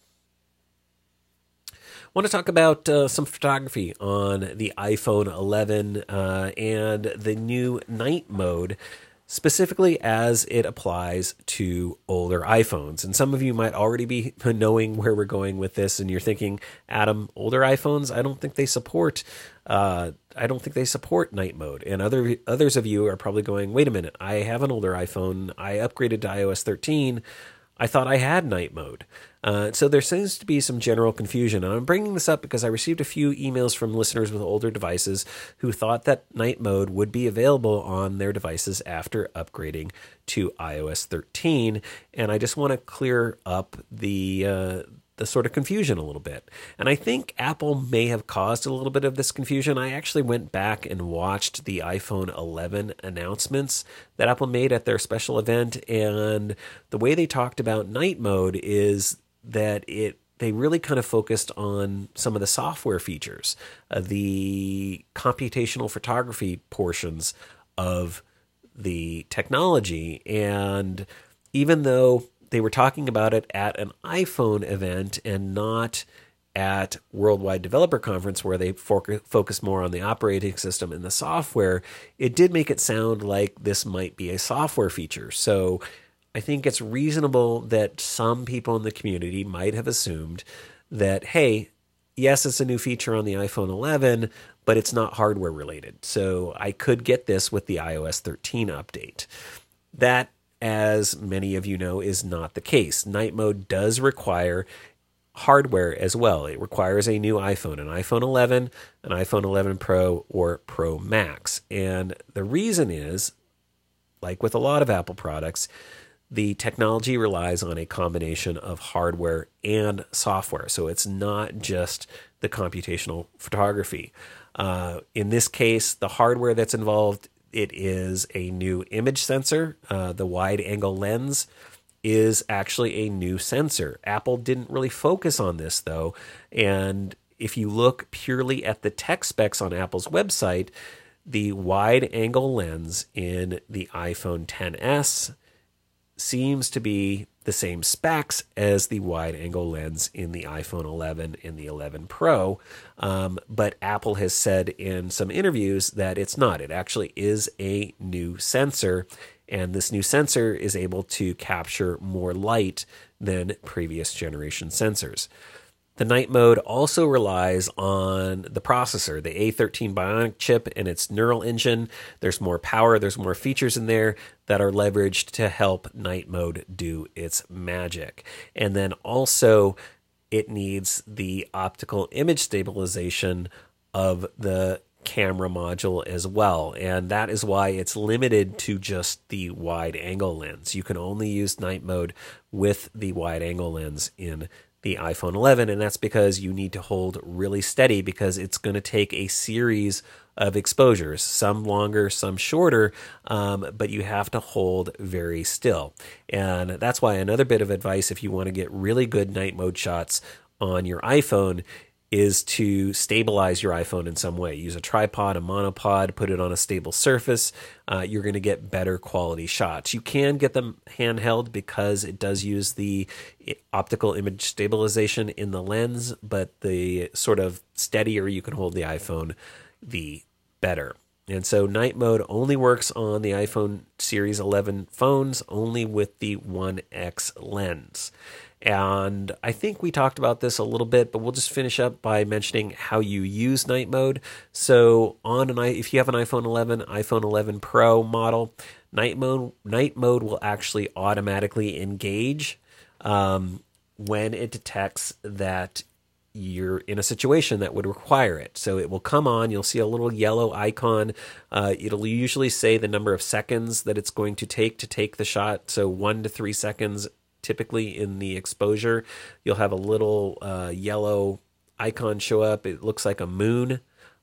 Speaker 1: I want to talk about uh, some photography on the iPhone eleven uh, and the new night mode, specifically as it applies to older iPhones. And some of you might already be knowing where we're going with this, and you're thinking, Adam, older iPhones, I don't think they support uh, I don't think they support night mode. And other others of you are probably going, wait a minute, I have an older iPhone. I upgraded to i O S thirteen. I thought I had night mode. Uh, so there seems to be some general confusion. And I'm bringing this up because I received a few emails from listeners with older devices who thought that night mode would be available on their devices after upgrading to i O S thirteen. And I just want to clear up the uh, the sort of confusion a little bit. And I think Apple may have caused a little bit of this confusion. I actually went back and watched the iPhone eleven announcements that Apple made at their special event. And the way they talked about night mode is that it they really kind of focused on some of the software features, uh, the computational photography portions of the technology. And even though they were talking about it at an iPhone event and not at Worldwide Developer Conference, where they focus more on the operating system and the software, it did make it sound like this might be a software feature. So I think it's reasonable that some people in the community might have assumed that, hey, yes, it's a new feature on the iPhone eleven, but it's not hardware related. So I could get this with the i O S thirteen update. That, as many of you know, is not the case. Night mode does require hardware as well. It requires a new iPhone, an iPhone eleven, an iPhone eleven Pro, or Pro Max. And the reason is, like with a lot of Apple products, the technology relies on a combination of hardware and software. So it's not just the computational photography. Uh, in this case, the hardware that's involved, it is a new image sensor. Uh, the wide angle lens is actually a new sensor. Apple didn't really focus on this though. And if you look purely at the tech specs on Apple's website, the wide angle lens in the iPhone X S seems to be the same specs as the wide angle lens in the iPhone eleven and the eleven Pro. Um, but Apple has said in some interviews that it's not. It actually is a new sensor, and this new sensor is able to capture more light than previous generation sensors. The night mode also relies on the processor, the A thirteen Bionic chip and its neural engine. There's more power, there's more features in there that are leveraged to help night mode do its magic. And then also it needs the optical image stabilization of the camera module as well. And that is why it's limited to just the wide angle lens. You can only use night mode with the wide angle lens in the iPhone eleven, and that's because you need to hold really steady because it's going to take a series of exposures, some longer, some shorter, um, but you have to hold very still. And that's why another bit of advice, if you want to get really good night mode shots on your iPhone, is to stabilize your iPhone in some way. Use a tripod, a monopod, put it on a stable surface. Uh, you're going to get better quality shots. You can get them handheld because it does use the optical image stabilization in the lens, but the sort of steadier you can hold the iPhone, the better. And so night mode only works on the iPhone Series eleven phones, only with the one X lens. And I think we talked about this a little bit, but we'll just finish up by mentioning how you use night mode. So on an if you have an iPhone eleven, iPhone eleven Pro model, night mode night mode will actually automatically engage um, when it detects that you're in a situation that would require it. So it will come on, you'll see a little yellow icon. Uh, it'll usually say the number of seconds that it's going to take to take the shot. So one to three seconds typically in the exposure. You'll have a little uh, yellow icon show up. It looks like a moon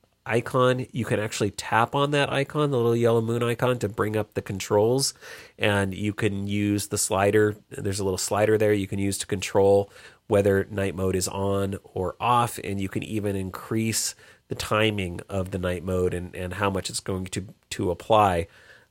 Speaker 1: icon. You can actually tap on that icon, the little yellow moon icon, to bring up the controls. And you can use the slider. There's a little slider there you can use to control whether night mode is on or off. And you can even increase the timing of the night mode and, and how much it's going to, to apply.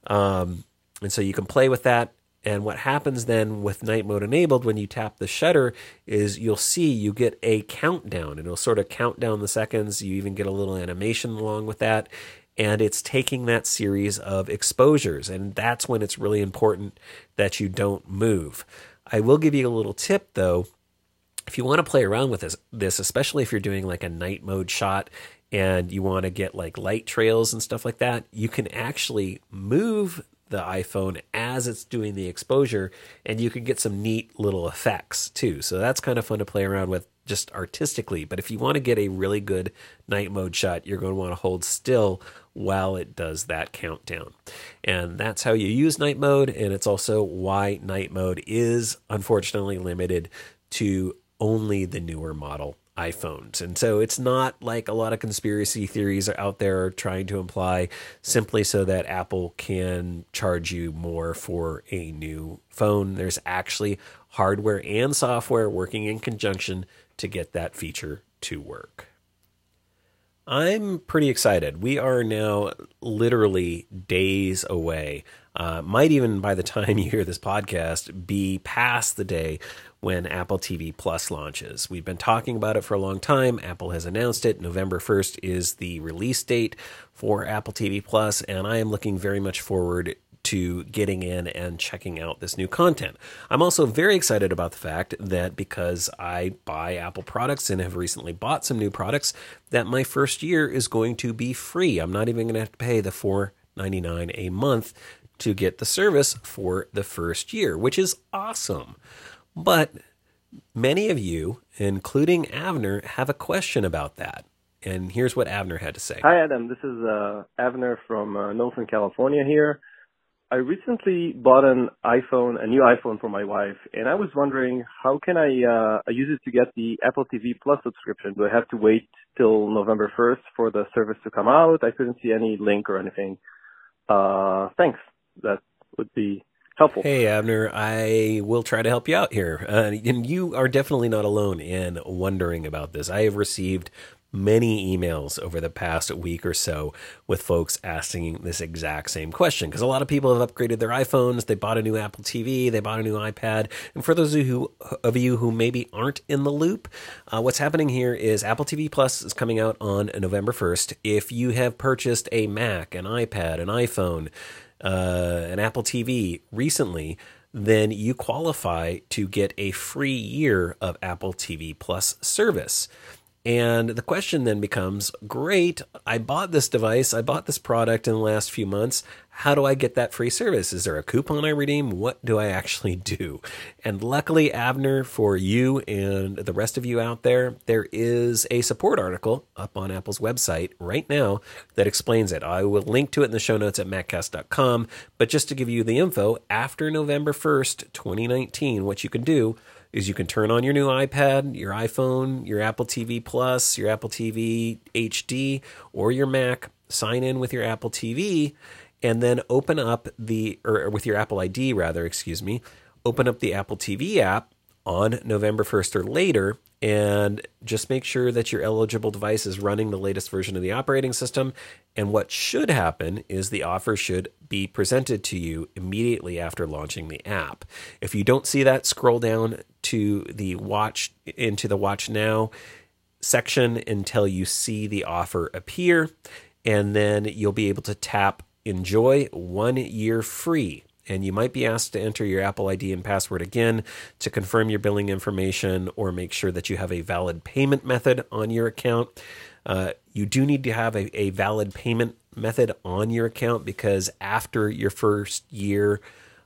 Speaker 1: Um, and so you can play with that. And what happens then with night mode enabled when you tap the shutter is you'll see you get a countdown. And it'll sort of count down the seconds. You even get a little animation along with that. And it's taking that series of exposures. And that's when it's really important that you don't move. I will give you a little tip, though. If you want to play around with this, this, especially if you're doing like a night mode shot and you want to get like light trails and stuff like that, you can actually move the iPhone as it's doing the exposure, and you can get some neat little effects too. So that's kind of fun to play around with just artistically. But if you want to get a really good night mode shot, you're going to want to hold still while it does that countdown. And that's how you use night mode, and it's also why night mode is unfortunately limited to only the newer model iPhones. And so it's not like a lot of conspiracy theories are out there trying to imply simply so that Apple can charge you more for a new phone. There's actually hardware and software working in conjunction to get that feature to work. I'm pretty excited. We are now literally days away. Uh, might even by the time you hear this podcast be past the day when Apple T V Plus launches. We've been talking about it for a long time. Apple has announced it. November first is the release date for Apple T V Plus, and I am looking very much forward to getting in and checking out this new content. I'm also very excited about the fact that because I buy Apple products and have recently bought some new products, that my first year is going to be free. I'm not even going to have to pay the four ninety-nine a month to get the service for the first year, which is awesome. But many of you, including Avner, have a question about that. And here's what Avner had to say.
Speaker 2: Hi, Adam. This is uh, Avner from uh, Northern California here. I recently bought an iPhone, a new iPhone for my wife, and I was wondering how can I uh, use it to get the Apple T V Plus subscription? Do I have to wait till November first for the service to come out? I couldn't see any link or anything. Uh, thanks. That would be helpful.
Speaker 1: Hey, Avner, I will try to help you out here. Uh, and you are definitely not alone in wondering about this. I have received many emails over the past week or so with folks asking this exact same question, because a lot of people have upgraded their iPhones, they bought a new Apple T V, they bought a new iPad. And for those of you who, of you who maybe aren't in the loop, uh, what's happening here is Apple T V Plus is coming out on November first. If you have purchased a Mac, an iPad, an iPhone, uh, an Apple T V recently, then you qualify to get a free year of Apple T V Plus service. And the question then becomes, great, I bought this device, I bought this product in the last few months. How do I get that free service? Is there a coupon I redeem? What do I actually do? And luckily, Avner, for you and the rest of you out there, there is a support article up on Apple's website right now that explains it. I will link to it in the show notes at maccast dot com. But just to give you the info, after November first, twenty nineteen, what you can do is you can turn on your new iPad, your iPhone, your Apple T V Plus, your Apple T V H D, or your Mac, sign in with your Apple T V, and then open up the, or with your Apple I D rather, excuse me, open up the Apple T V app on November first or later, and just make sure that your eligible device is running the latest version of the operating system. And what should happen is the offer should be presented to you immediately after launching the app. If you don't see that, scroll down to the watch into the Watch Now section until you see the offer appear, and then you'll be able to tap Enjoy one year free. And you might be asked to enter your Apple I D and password again to confirm your billing information or make sure that you have a valid payment method on your account. Uh, you do need to have a, a valid payment method on your account, because after your first year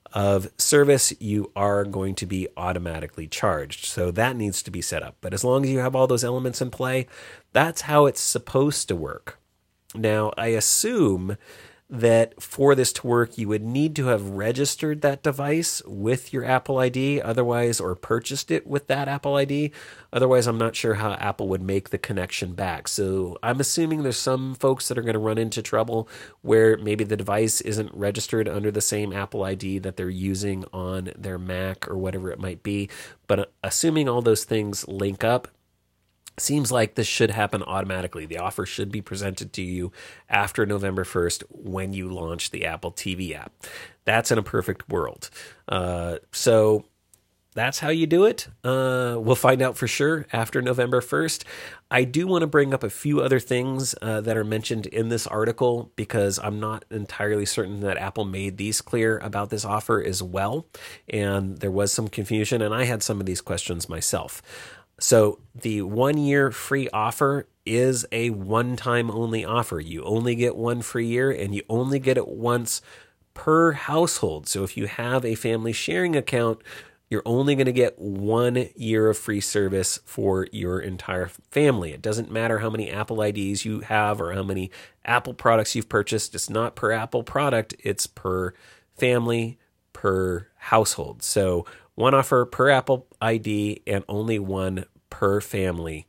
Speaker 1: of service, you are going to be automatically charged. So that needs to be set up. But as long as you have all those elements in play, that's how it's supposed to work. Now, I assume that for this to work, you would need to have registered that device with your Apple I D, otherwise, or purchased it with that Apple I D. Otherwise, I'm not sure how Apple would make the connection back. So I'm assuming there's some folks that are going to run into trouble where maybe the device isn't registered under the same Apple I D that they're using on their Mac or whatever it might be. But assuming all those things link up, seems like this should happen automatically. The offer should be presented to you after November first when you launch the Apple T V app. That's in a perfect world. Uh, so that's how you do it. Uh, we'll find out for sure after November first. I do want to bring up a few other things uh, that are mentioned in this article, because I'm not entirely certain that Apple made these clear about this offer as well. And there was some confusion, and I had some of these questions myself. So the one-year free offer is a one-time only offer. You only get one free year, and you only get it once per household. So if you have a family sharing account, you're only going to get one year of free service for your entire family. It doesn't matter how many Apple I Ds you have or how many Apple products you've purchased. It's not per Apple product. It's per family, per household. So one offer per Apple I D and only one per family,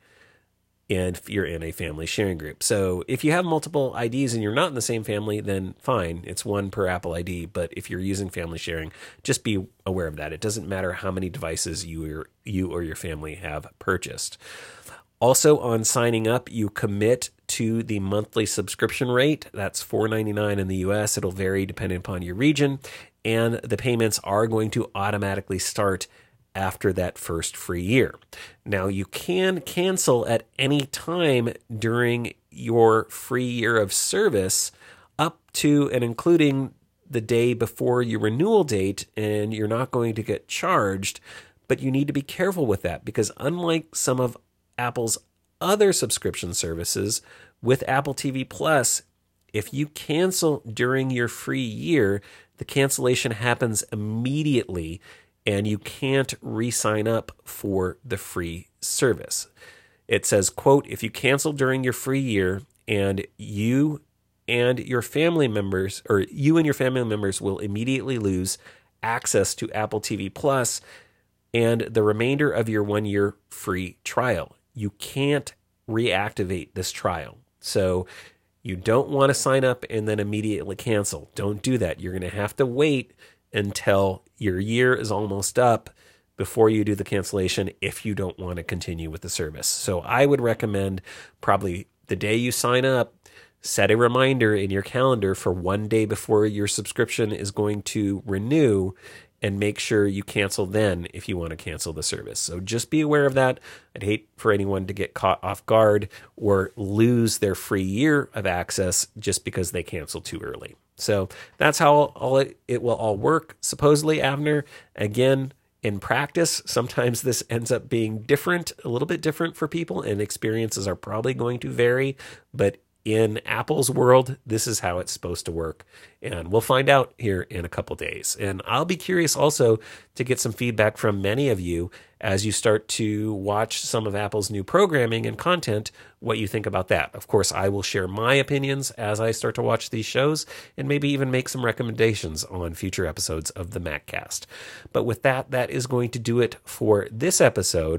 Speaker 1: and if you're in a family sharing group. So if you have multiple I Ds and you're not in the same family, then fine, it's one per Apple I D. But if you're using family sharing, just be aware of that. It doesn't matter how many devices you or, you or your family have purchased. Also, on signing up, you commit to the monthly subscription rate. That's four ninety-nine in the U S. It'll vary depending upon your region. And the payments are going to automatically start after that first free year. Now, you can cancel at any time during your free year of service up to and including the day before your renewal date, and you're not going to get charged. But you need to be careful with that, because unlike some of Apple's other subscription services, with Apple T V Plus, if you cancel during your free year, the cancellation happens immediately, and you can't re-sign up for the free service. It says, quote, if you cancel during your free year and you and your family members, or you and your family members will immediately lose access to Apple T V Plus and the remainder of your one-year free trial. You can't reactivate this trial. So you don't want to sign up and then immediately cancel. Don't do that. You're going to have to wait until your year is almost up before you do the cancellation if you don't want to continue with the service. So I would recommend probably the day you sign up, set a reminder in your calendar for one day before your subscription is going to renew, and make sure you cancel then if you want to cancel the service. So just be aware of that. I'd hate for anyone to get caught off guard or lose their free year of access just because they cancel too early. So that's how all it, it will all work. Supposedly, Avner, again, in practice, sometimes this ends up being different, a little bit different for people, and experiences are probably going to vary. But in Apple's world, this is how it's supposed to work. And we'll find out here in a couple days. And I'll be curious also to get some feedback from many of you as you start to watch some of Apple's new programming and content, what you think about that. Of course, I will share my opinions as I start to watch these shows, and maybe even make some recommendations on future episodes of the MacCast. But with that, that is going to do it for this episode.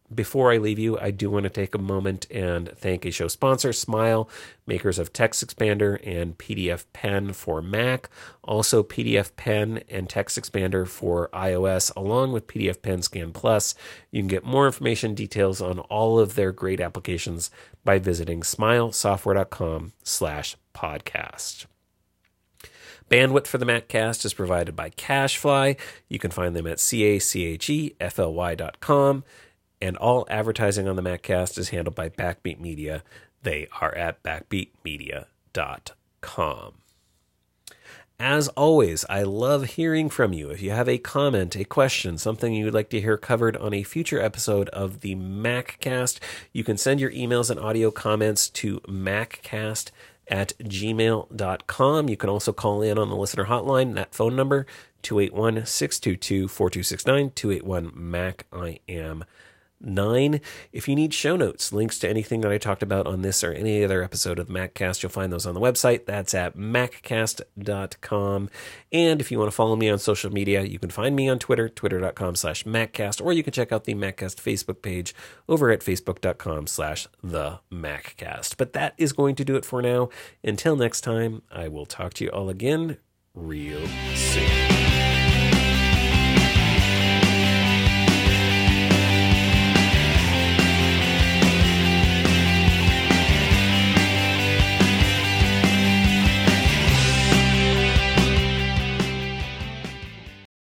Speaker 1: before I leave you, I do want to take a moment and thank a show sponsor, Smile, makers of Text Expander and P D F Pen for Mac. Also, P D F Pen and Text Expander for iOS, along with P D F Pen Scan Plus. You can get more information, details on all of their great applications by visiting smilesoftware.com slash podcast. Bandwidth for the MacCast is provided by CacheFly. You can find them at C A C H E F L Y dot com. And all advertising on the MacCast is handled by Backbeat Media. They are at backbeat media dot com. As always, I love hearing from you. If you have a comment, a question, something you would like to hear covered on a future episode of the MacCast, you can send your emails and audio comments to maccast at gmail dot com. You can also call in on the listener hotline, that phone number, two eight one, six two two, four two six nine, two eight one, Mac I am nine. If you need show notes, links to anything that I talked about on this or any other episode of the MacCast, you'll find those on the website. That's at maccast dot com. And if you want to follow me on social media, you can find me on Twitter, twitter.com slash MacCast, or you can check out the MacCast Facebook page over at facebook.com slash the MacCast. But that is going to do it for now. Until next time, I will talk to you all again real soon.